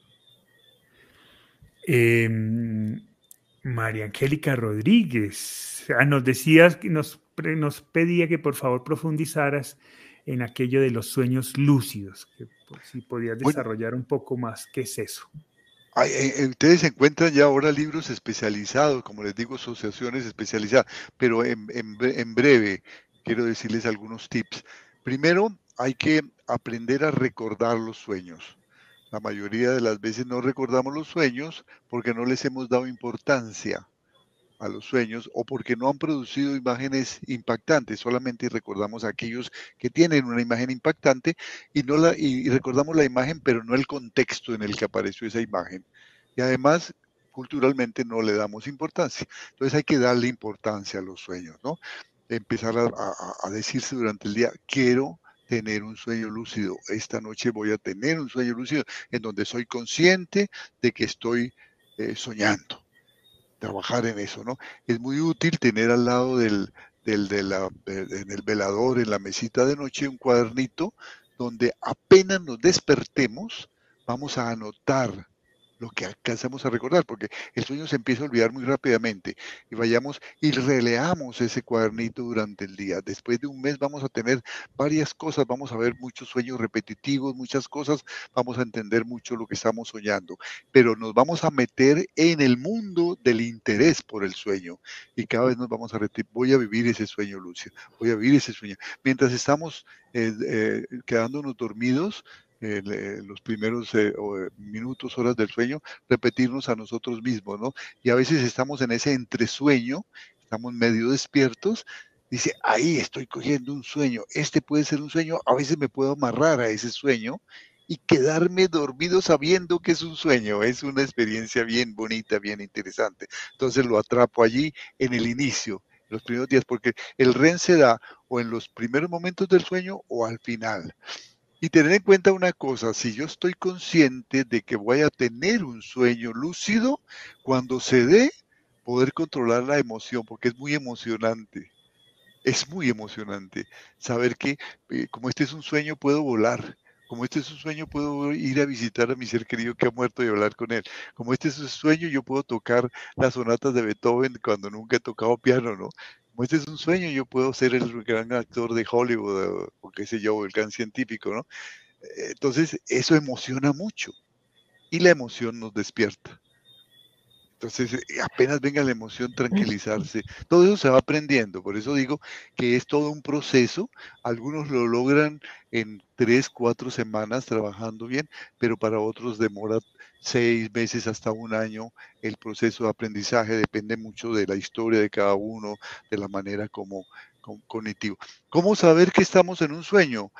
María Angélica Rodríguez nos decías, nos pedía que por favor profundizaras en aquello de los sueños lúcidos, que si podías desarrollar un poco más, ¿qué es eso? Ustedes encuentran ya ahora libros especializados, como les digo, asociaciones especializadas, pero en breve quiero decirles algunos tips. Primero, hay que aprender a recordar los sueños. La mayoría de las veces no recordamos los sueños porque no les hemos dado importancia a los sueños o porque no han producido imágenes impactantes, solamente recordamos aquellos que tienen una imagen impactante y recordamos la imagen, pero no el contexto en el que apareció esa imagen. Y además, culturalmente no le damos importancia. Entonces hay que darle importancia a los sueños, ¿no? Empezar a decirse durante el día, quiero tener un sueño lúcido. Esta noche voy a tener un sueño lúcido en donde soy consciente de que estoy soñando. Trabajar en eso, ¿no? Es muy útil tener al lado en el velador, en la mesita de noche, un cuadernito donde apenas nos despertemos, vamos a anotar lo que alcanzamos a recordar, porque el sueño se empieza a olvidar muy rápidamente, y vayamos y releamos ese cuadernito durante el día. Después de un mes vamos a tener varias cosas, vamos a ver muchos sueños repetitivos, muchas cosas, vamos a entender mucho lo que estamos soñando, pero nos vamos a meter en el mundo del interés por el sueño, y cada vez nos vamos a repetir, voy a vivir ese sueño, Lucio, voy a vivir ese sueño. Mientras estamos quedándonos dormidos, los primeros minutos, horas del sueño, repetirnos a nosotros mismos, ¿no? Y a veces estamos en ese entresueño, estamos medio despiertos, dice, ahí estoy cogiendo un sueño, este puede ser un sueño, a veces me puedo amarrar a ese sueño y quedarme dormido sabiendo que es un sueño, es una experiencia bien bonita, bien interesante. Entonces lo atrapo allí en el inicio, en los primeros días, porque el REM se da o en los primeros momentos del sueño o al final. Y tener en cuenta una cosa, si yo estoy consciente de que voy a tener un sueño lúcido, cuando se dé, poder controlar la emoción, porque es muy emocionante. Es muy emocionante saber que como este es un sueño, puedo volar. Como este es un sueño, puedo ir a visitar a mi ser querido que ha muerto y hablar con él. Como este es un sueño, yo puedo tocar las sonatas de Beethoven cuando nunca he tocado piano, ¿no? Como este es un sueño, yo puedo ser el gran actor de Hollywood, o qué sé yo, el gran científico, ¿no? Entonces, eso emociona mucho y la emoción nos despierta. Entonces, apenas venga la emoción, tranquilizarse. Todo eso se va aprendiendo. Por eso digo que es todo un proceso. Algunos lo logran en 3, 4 semanas trabajando bien, pero para otros demora 6 meses hasta un año. El proceso de aprendizaje depende mucho de la historia de cada uno, de la manera como cognitivo. ¿Cómo saber que estamos en un sueño?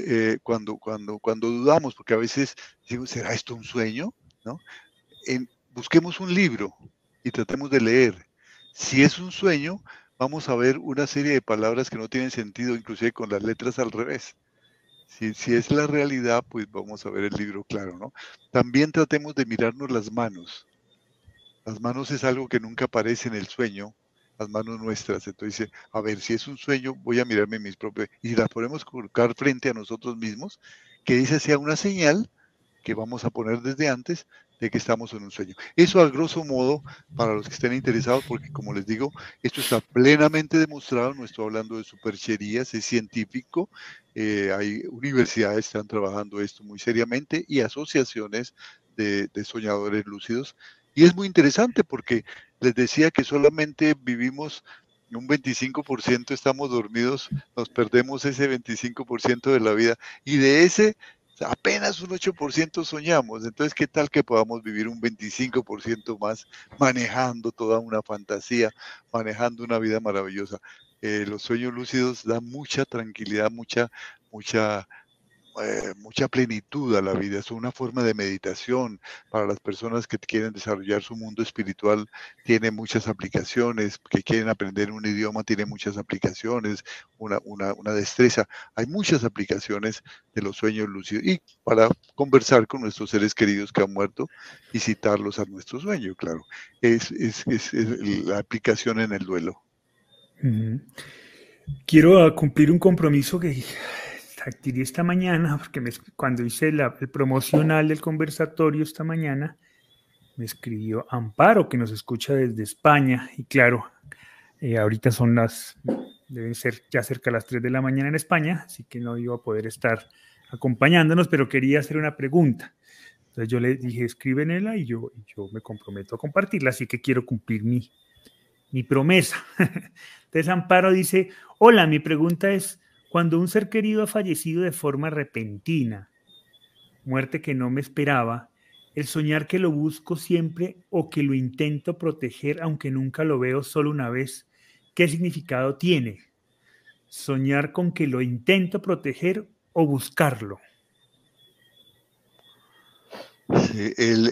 Cuando dudamos, porque a veces digo, ¿será esto un sueño? ¿No? Busquemos un libro y tratemos de leer. Si es un sueño, vamos a ver una serie de palabras que no tienen sentido, inclusive con las letras al revés. Si es la realidad, pues vamos a ver el libro claro, ¿no? También tratemos de mirarnos las manos. Las manos es algo que nunca aparece en el sueño, las manos nuestras. Entonces, a ver, si es un sueño, voy a mirarme mis propios, y las podemos colocar frente a nosotros mismos, que esa sea una señal que vamos a poner desde antes de que estamos en un sueño. Eso a grosso modo, para los que estén interesados, porque como les digo, esto está plenamente demostrado, no estoy hablando de supercherías, es científico, hay universidades que están trabajando esto muy seriamente y asociaciones de soñadores lúcidos. Y es muy interesante porque les decía que solamente vivimos un 25%, estamos dormidos, nos perdemos ese 25% de la vida, y de ese apenas un 8% soñamos. Entonces, ¿qué tal que podamos vivir un 25% más manejando toda una fantasía, manejando una vida maravillosa? Los sueños lúcidos dan mucha tranquilidad, mucha plenitud a la vida. Es una forma de meditación para las personas que quieren desarrollar su mundo espiritual. Tiene muchas aplicaciones, que quieren aprender un idioma, tiene muchas aplicaciones, una destreza. Hay muchas aplicaciones de los sueños lúcidos, y para conversar con nuestros seres queridos que han muerto y citarlos a nuestro sueño, claro. Es la aplicación en el duelo. Quiero cumplir un compromiso que adquirí esta mañana, porque cuando hice el promocional del conversatorio esta mañana, me escribió Amparo, que nos escucha desde España, y claro, ahorita deben ser ya cerca de las 3 de la mañana en España, así que no iba a poder estar acompañándonos, pero quería hacer una pregunta. Entonces yo le dije, escríbenela y yo me comprometo a compartirla, así que quiero cumplir mi promesa. Entonces Amparo dice, hola, mi pregunta es, cuando un ser querido ha fallecido de forma repentina, muerte que no me esperaba, el soñar que lo busco siempre o que lo intento proteger aunque nunca lo veo solo una vez, ¿qué significado tiene? ¿Soñar con que lo intento proteger o buscarlo? Sí,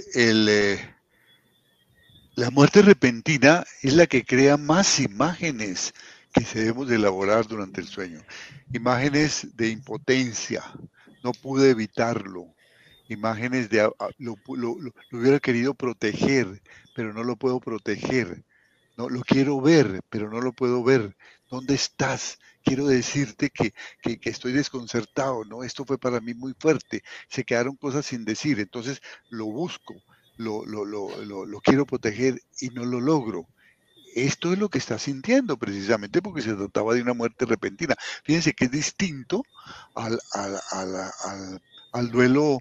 la muerte repentina es la que crea más imágenes que debemos de elaborar durante el sueño. Imágenes de impotencia, no pude evitarlo. Imágenes de lo hubiera querido proteger, pero no lo puedo proteger. No, lo quiero ver, pero no lo puedo ver. ¿Dónde estás? Quiero decirte que estoy desconcertado, ¿no? Esto fue para mí muy fuerte. Se quedaron cosas sin decir, entonces lo busco. lo quiero proteger y no lo logro. Esto es lo que está sintiendo precisamente porque se trataba de una muerte repentina. Fíjense que es distinto al duelo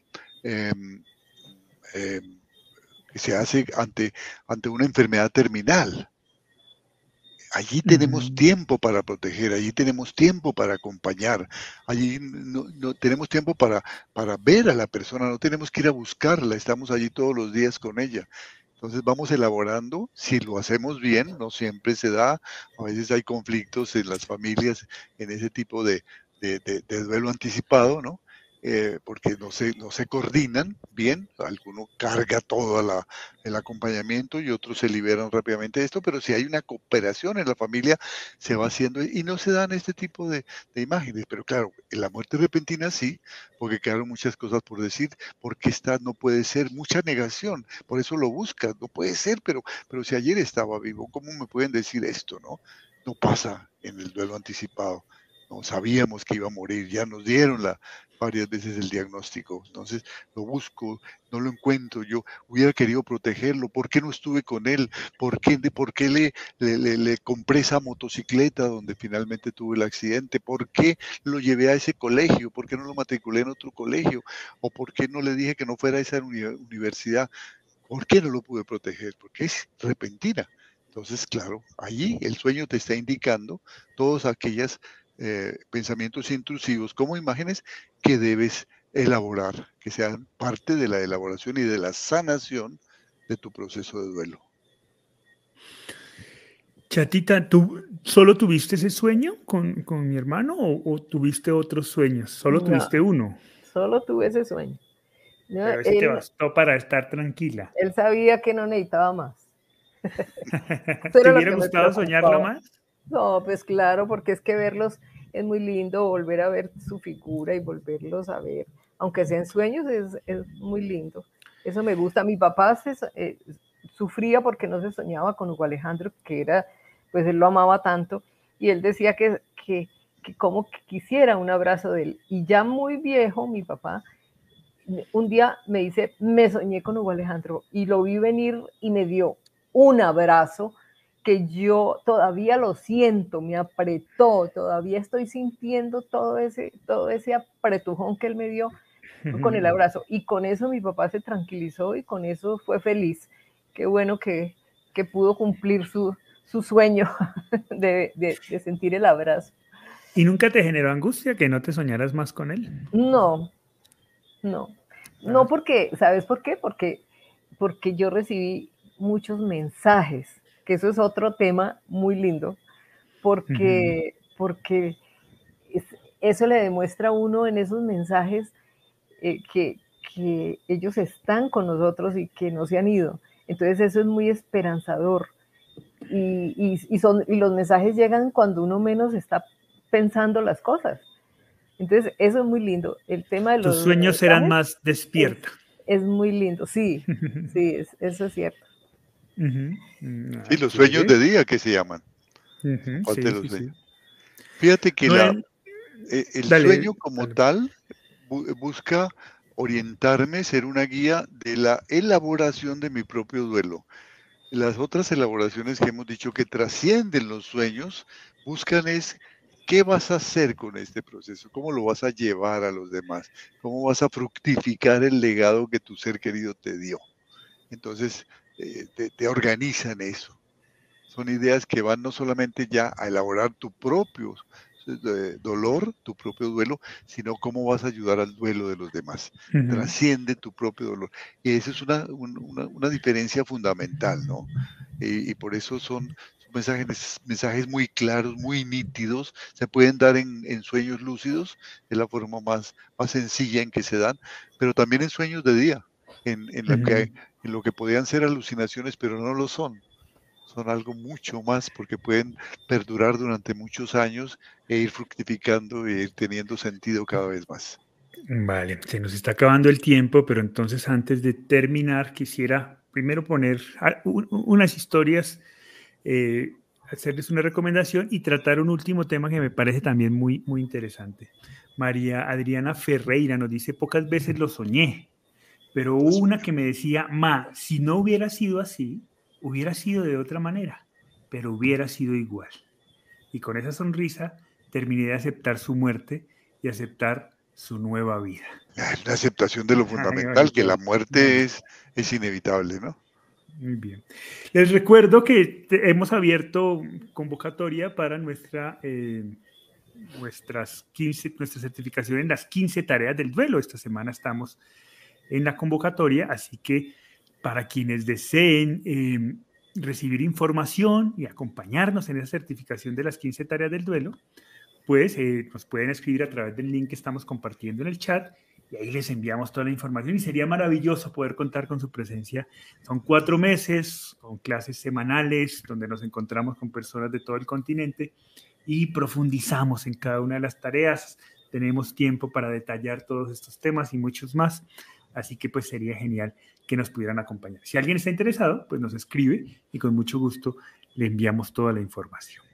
que se hace ante una enfermedad terminal. Allí tenemos tiempo para proteger, allí tenemos tiempo para acompañar, allí no tenemos tiempo para ver a la persona, no tenemos que ir a buscarla, estamos allí todos los días con ella. Entonces vamos elaborando, si lo hacemos bien, no siempre se da, a veces hay conflictos en las familias en ese tipo de duelo anticipado, ¿no? Porque no se coordinan bien, alguno carga todo el acompañamiento y otros se liberan rápidamente de esto, pero si hay una cooperación en la familia, se va haciendo y no se dan este tipo de imágenes. Pero claro, en la muerte repentina sí, porque quedaron muchas cosas por decir, porque esta no puede ser, mucha negación, por eso lo buscas, no puede ser, pero si ayer estaba vivo, ¿cómo me pueden decir esto, no? No pasa en el duelo anticipado. No sabíamos que iba a morir, ya nos dieron varias veces el diagnóstico, entonces lo busco, no lo encuentro, yo hubiera querido protegerlo, ¿por qué no estuve con él? ¿Por qué le compré esa motocicleta donde finalmente tuve el accidente? ¿Por qué lo llevé a ese colegio? ¿Por qué no lo matriculé en otro colegio? ¿O por qué no le dije que no fuera a esa universidad? ¿Por qué no lo pude proteger? Porque es repentina. Entonces, claro, allí el sueño te está indicando todos aquellos pensamientos intrusivos como imágenes que debes elaborar, que sean parte de la elaboración y de la sanación de tu proceso de duelo. Chatita, ¿tú solo tuviste ese sueño con mi hermano o tuviste otros sueños? ¿Solo tuviste uno? Solo tuve ese sueño. No, Pero ese te bastó para estar tranquila. Él sabía que no necesitaba más. ¿Te hubiera gustado soñarlo más? No, pues claro, porque es que verlos es muy lindo, volver a ver su figura y volverlos a ver, aunque sean sueños, es muy lindo. Eso me gusta. Mi papá sufría porque no se soñaba con Hugo Alejandro, que era, pues él lo amaba tanto, y él decía que como que quisiera un abrazo de él. Y ya muy viejo, mi papá, un día me dice, me soñé con Hugo Alejandro y lo vi venir y me dio un abrazo que yo todavía lo siento, me apretó, todavía estoy sintiendo todo ese apretujón que él me dio con el abrazo. Y con eso mi papá se tranquilizó y con eso fue feliz. Qué bueno que pudo cumplir su sueño de sentir el abrazo. ¿Y nunca te generó angustia que no te soñaras más con él? No, porque, ¿sabes por qué? Porque yo recibí muchos mensajes, que eso es otro tema muy lindo, porque eso le demuestra a uno en esos mensajes que ellos están con nosotros y que no se han ido. Entonces eso es muy esperanzador. Y los mensajes llegan cuando uno menos está pensando las cosas. Entonces, eso es muy lindo. El tema de los sueños serán más despierta. Es muy lindo, sí, sí, eso es cierto. Sí, los sueños de día que se llaman. Sí. Fíjate que el sueño como tal busca orientarme, ser una guía de la elaboración de mi propio duelo. Las otras elaboraciones que hemos dicho que trascienden los sueños, buscan es qué vas a hacer con este proceso, cómo lo vas a llevar a los demás, cómo vas a fructificar el legado que tu ser querido te dio. Entonces, te organizan eso. Son ideas que van no solamente ya a elaborar tu propio dolor, tu propio duelo, sino cómo vas a ayudar al duelo de los demás. Trasciende tu propio dolor. Y eso es una diferencia fundamental, ¿no? Y por eso son mensajes muy claros, muy nítidos, se pueden dar en sueños lúcidos, es la forma más sencilla en que se dan, pero también en sueños de día, en lo que podían ser alucinaciones, pero no lo son. Son algo mucho más porque pueden perdurar durante muchos años e ir fructificando e ir teniendo sentido cada vez más. Vale, se nos está acabando el tiempo, pero entonces antes de terminar quisiera primero poner unas historias, hacerles una recomendación y tratar un último tema que me parece también muy, muy interesante. María Adriana Ferreira nos dice, pocas veces lo soñé. pero hubo una que me decía, ma, si no hubiera sido así, hubiera sido de otra manera, pero hubiera sido igual. Y con esa sonrisa terminé de aceptar su muerte y aceptar su nueva vida. La aceptación de lo fundamental, que la muerte es inevitable, ¿no? Muy bien. Les recuerdo que hemos abierto convocatoria para nuestra certificación en las 15 tareas del duelo. Esta semana estamos en la convocatoria, así que para quienes deseen recibir información y acompañarnos en esa certificación de las 15 tareas del duelo, pues nos pueden escribir a través del link que estamos compartiendo en el chat y ahí les enviamos toda la información y sería maravilloso poder contar con su presencia. Son 4 meses con clases semanales donde nos encontramos con personas de todo el continente y profundizamos en cada una de las tareas. Tenemos tiempo para detallar todos estos temas y muchos más, así que pues sería genial que nos pudieran acompañar. Si alguien está interesado, pues nos escribe y con mucho gusto le enviamos toda la información.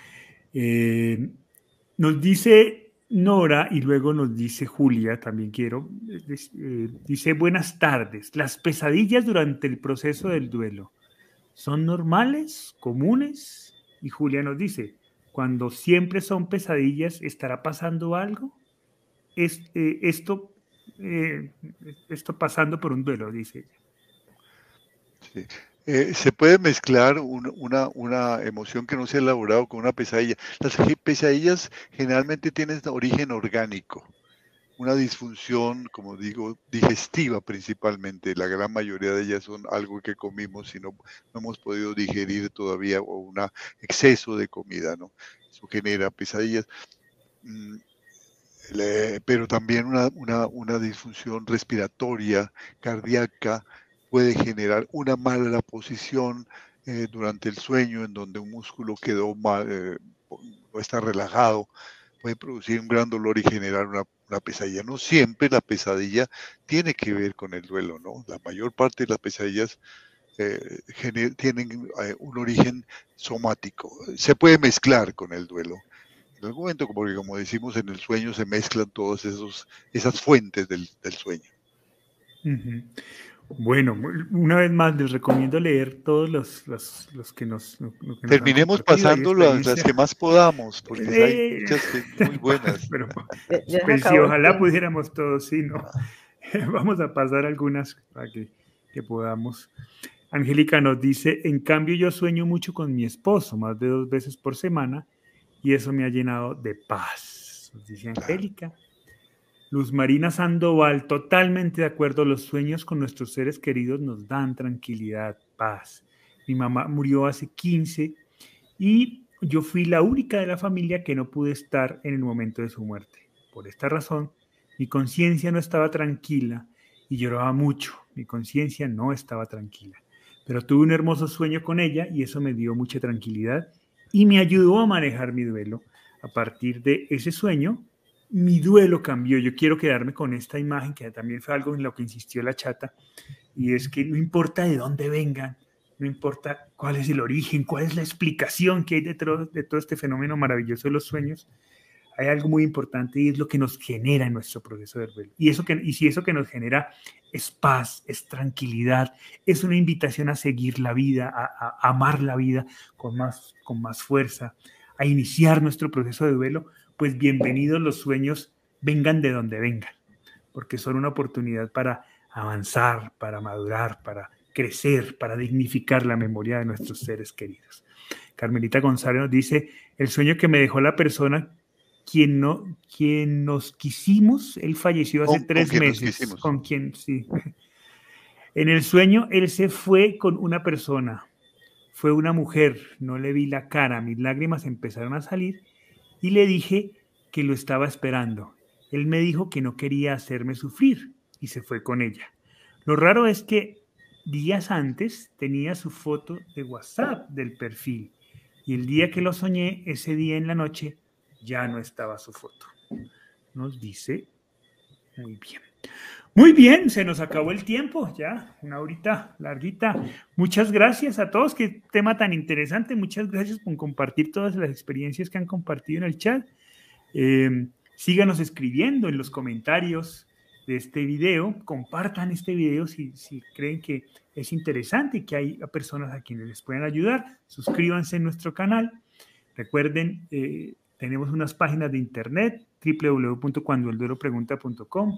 Nos dice Nora y luego nos dice Julia, también quiero, dice buenas tardes, ¿las pesadillas durante el proceso del duelo son normales, comunes? Y Julia nos dice, cuando siempre son pesadillas, ¿estará pasando algo? Esto pasando por un duelo, dice ella. Sí. Se puede mezclar una emoción que no se ha elaborado con una pesadilla. Las pesadillas generalmente tienen origen orgánico, una disfunción, como digo, digestiva principalmente. La gran mayoría de ellas son algo que comimos y no hemos podido digerir todavía, o un exceso de comida, ¿no? Eso genera pesadillas. Pero también una disfunción respiratoria, cardíaca, puede generar una mala posición durante el sueño, en donde un músculo quedó mal, no está relajado, puede producir un gran dolor y generar una pesadilla. No siempre la pesadilla tiene que ver con el duelo, ¿no? La mayor parte de las pesadillas tienen un origen somático. Se puede mezclar con el duelo. En algún momento, porque como decimos, en el sueño se mezclan todas esas fuentes del sueño. Uh-huh. Bueno, una vez más les recomiendo leer todos los que nos terminemos pasando las que más podamos, porque hay muchas muy buenas. Pero, pues sí, ojalá pudiéramos todos, sí, ¿no? Vamos a pasar algunas para que podamos. Angélica nos dice, en cambio yo sueño mucho con mi esposo, más de 2 veces por semana, y eso me ha llenado de paz, nos dice Angélica. Luz Marina Sandoval, totalmente de acuerdo, los sueños con nuestros seres queridos nos dan tranquilidad, paz. Mi mamá murió hace 15 y yo fui la única de la familia que no pude estar en el momento de su muerte. Por esta razón, mi conciencia no estaba tranquila y lloraba mucho. Mi conciencia no estaba tranquila. Pero tuve un hermoso sueño con ella y eso me dio mucha tranquilidad y me ayudó a manejar mi duelo. A partir de ese sueño, mi duelo cambió. Yo quiero quedarme con esta imagen, que también fue algo en lo que insistió la chata, y es que no importa de dónde vengan, no importa cuál es el origen, cuál es la explicación que hay detrás de todo este fenómeno maravilloso de los sueños, hay algo muy importante y es lo que nos genera en nuestro proceso de duelo. Y si eso que nos genera es paz, es tranquilidad, es una invitación a seguir la vida, a amar la vida con más fuerza, a iniciar nuestro proceso de duelo, pues bienvenidos los sueños, vengan de donde vengan, porque son una oportunidad para avanzar, para madurar, para crecer, para dignificar la memoria de nuestros seres queridos. Carmelita González nos dice, el sueño que me dejó la persona quien nos quisimos, él falleció hace 3 meses. Con quien, sí. En el sueño, él se fue con una persona, fue una mujer, no le vi la cara, mis lágrimas empezaron a salir y le dije que lo estaba esperando. Él me dijo que no quería hacerme sufrir y se fue con ella. Lo raro es que días antes tenía su foto de WhatsApp del perfil y el día que lo soñé, ese día en la noche, ya no estaba su foto. Nos dice, muy bien. Muy bien, se nos acabó el tiempo, ya, una horita larguita. Muchas gracias a todos, qué tema tan interesante. Muchas gracias por compartir todas las experiencias que han compartido en el chat. Síganos escribiendo en los comentarios de este video, compartan este video si creen que es interesante y que hay personas a quienes les pueden ayudar. Suscríbanse en nuestro canal. Recuerden, tenemos unas páginas de internet, www.cuandoelduelopregunta.com,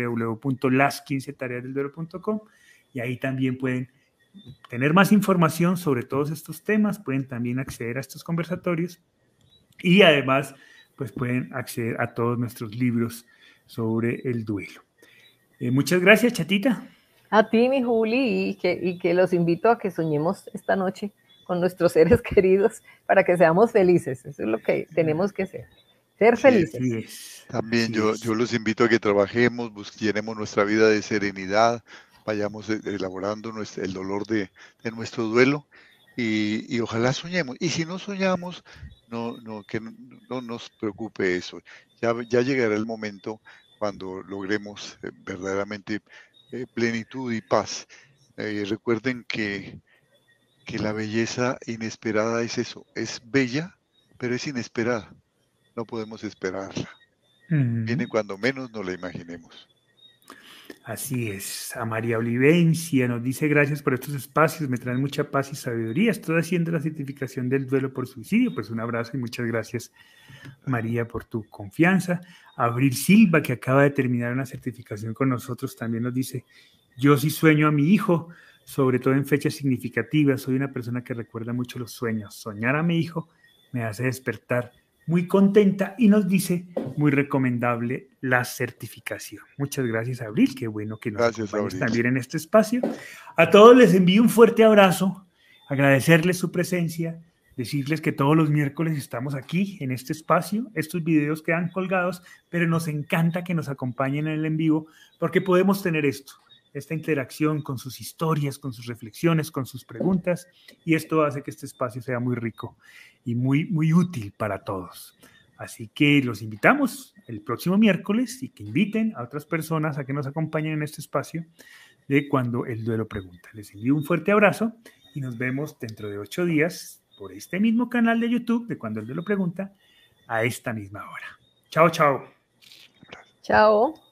www.las15tareasdelduelo.com, y ahí también pueden tener más información sobre todos estos temas, pueden también acceder a estos conversatorios y además pues pueden acceder a todos nuestros libros sobre el duelo. Muchas gracias, Chatita. A ti, mi Juli, y que los invito a que soñemos esta noche con nuestros seres queridos para que seamos felices. Eso es lo que tenemos que ser felices. Sí, también yo los invito a que trabajemos, llenemos nuestra vida de serenidad, vayamos elaborando el dolor de nuestro duelo y ojalá soñemos. Y si no soñamos, que no nos preocupe eso. Ya llegará el momento cuando logremos verdaderamente plenitud y paz. Recuerden que la belleza inesperada es eso, es bella, pero es inesperada. No podemos esperarla. Viene cuando menos nos la imaginemos. Así es. A María Olivencia nos dice: gracias por estos espacios, me traen mucha paz y sabiduría. Estoy haciendo la certificación del duelo por suicidio. Pues un abrazo y muchas gracias, María, por tu confianza. Abril Silva, que acaba de terminar una certificación con nosotros, también nos dice: yo sí sueño a mi hijo, sobre todo en fechas significativas. Soy una persona que recuerda mucho los sueños. Soñar a mi hijo me hace despertar muy contenta y nos dice: muy recomendable la certificación. Muchas gracias, Abril. Qué bueno que nos acompañes también en este espacio. A todos les envío un fuerte abrazo, agradecerles su presencia, decirles que todos los miércoles estamos aquí en este espacio. Estos videos quedan colgados, pero nos encanta que nos acompañen en el en vivo porque podemos tener esta interacción con sus historias, con sus reflexiones, con sus preguntas, y esto hace que este espacio sea muy rico y muy útil para todos. Así que los invitamos el próximo miércoles y que inviten a otras personas a que nos acompañen en este espacio de Cuando el Duelo Pregunta. Les envío un fuerte abrazo y nos vemos dentro de 8 días por este mismo canal de YouTube de Cuando el Duelo Pregunta a esta misma hora. Chao, chao. Chao.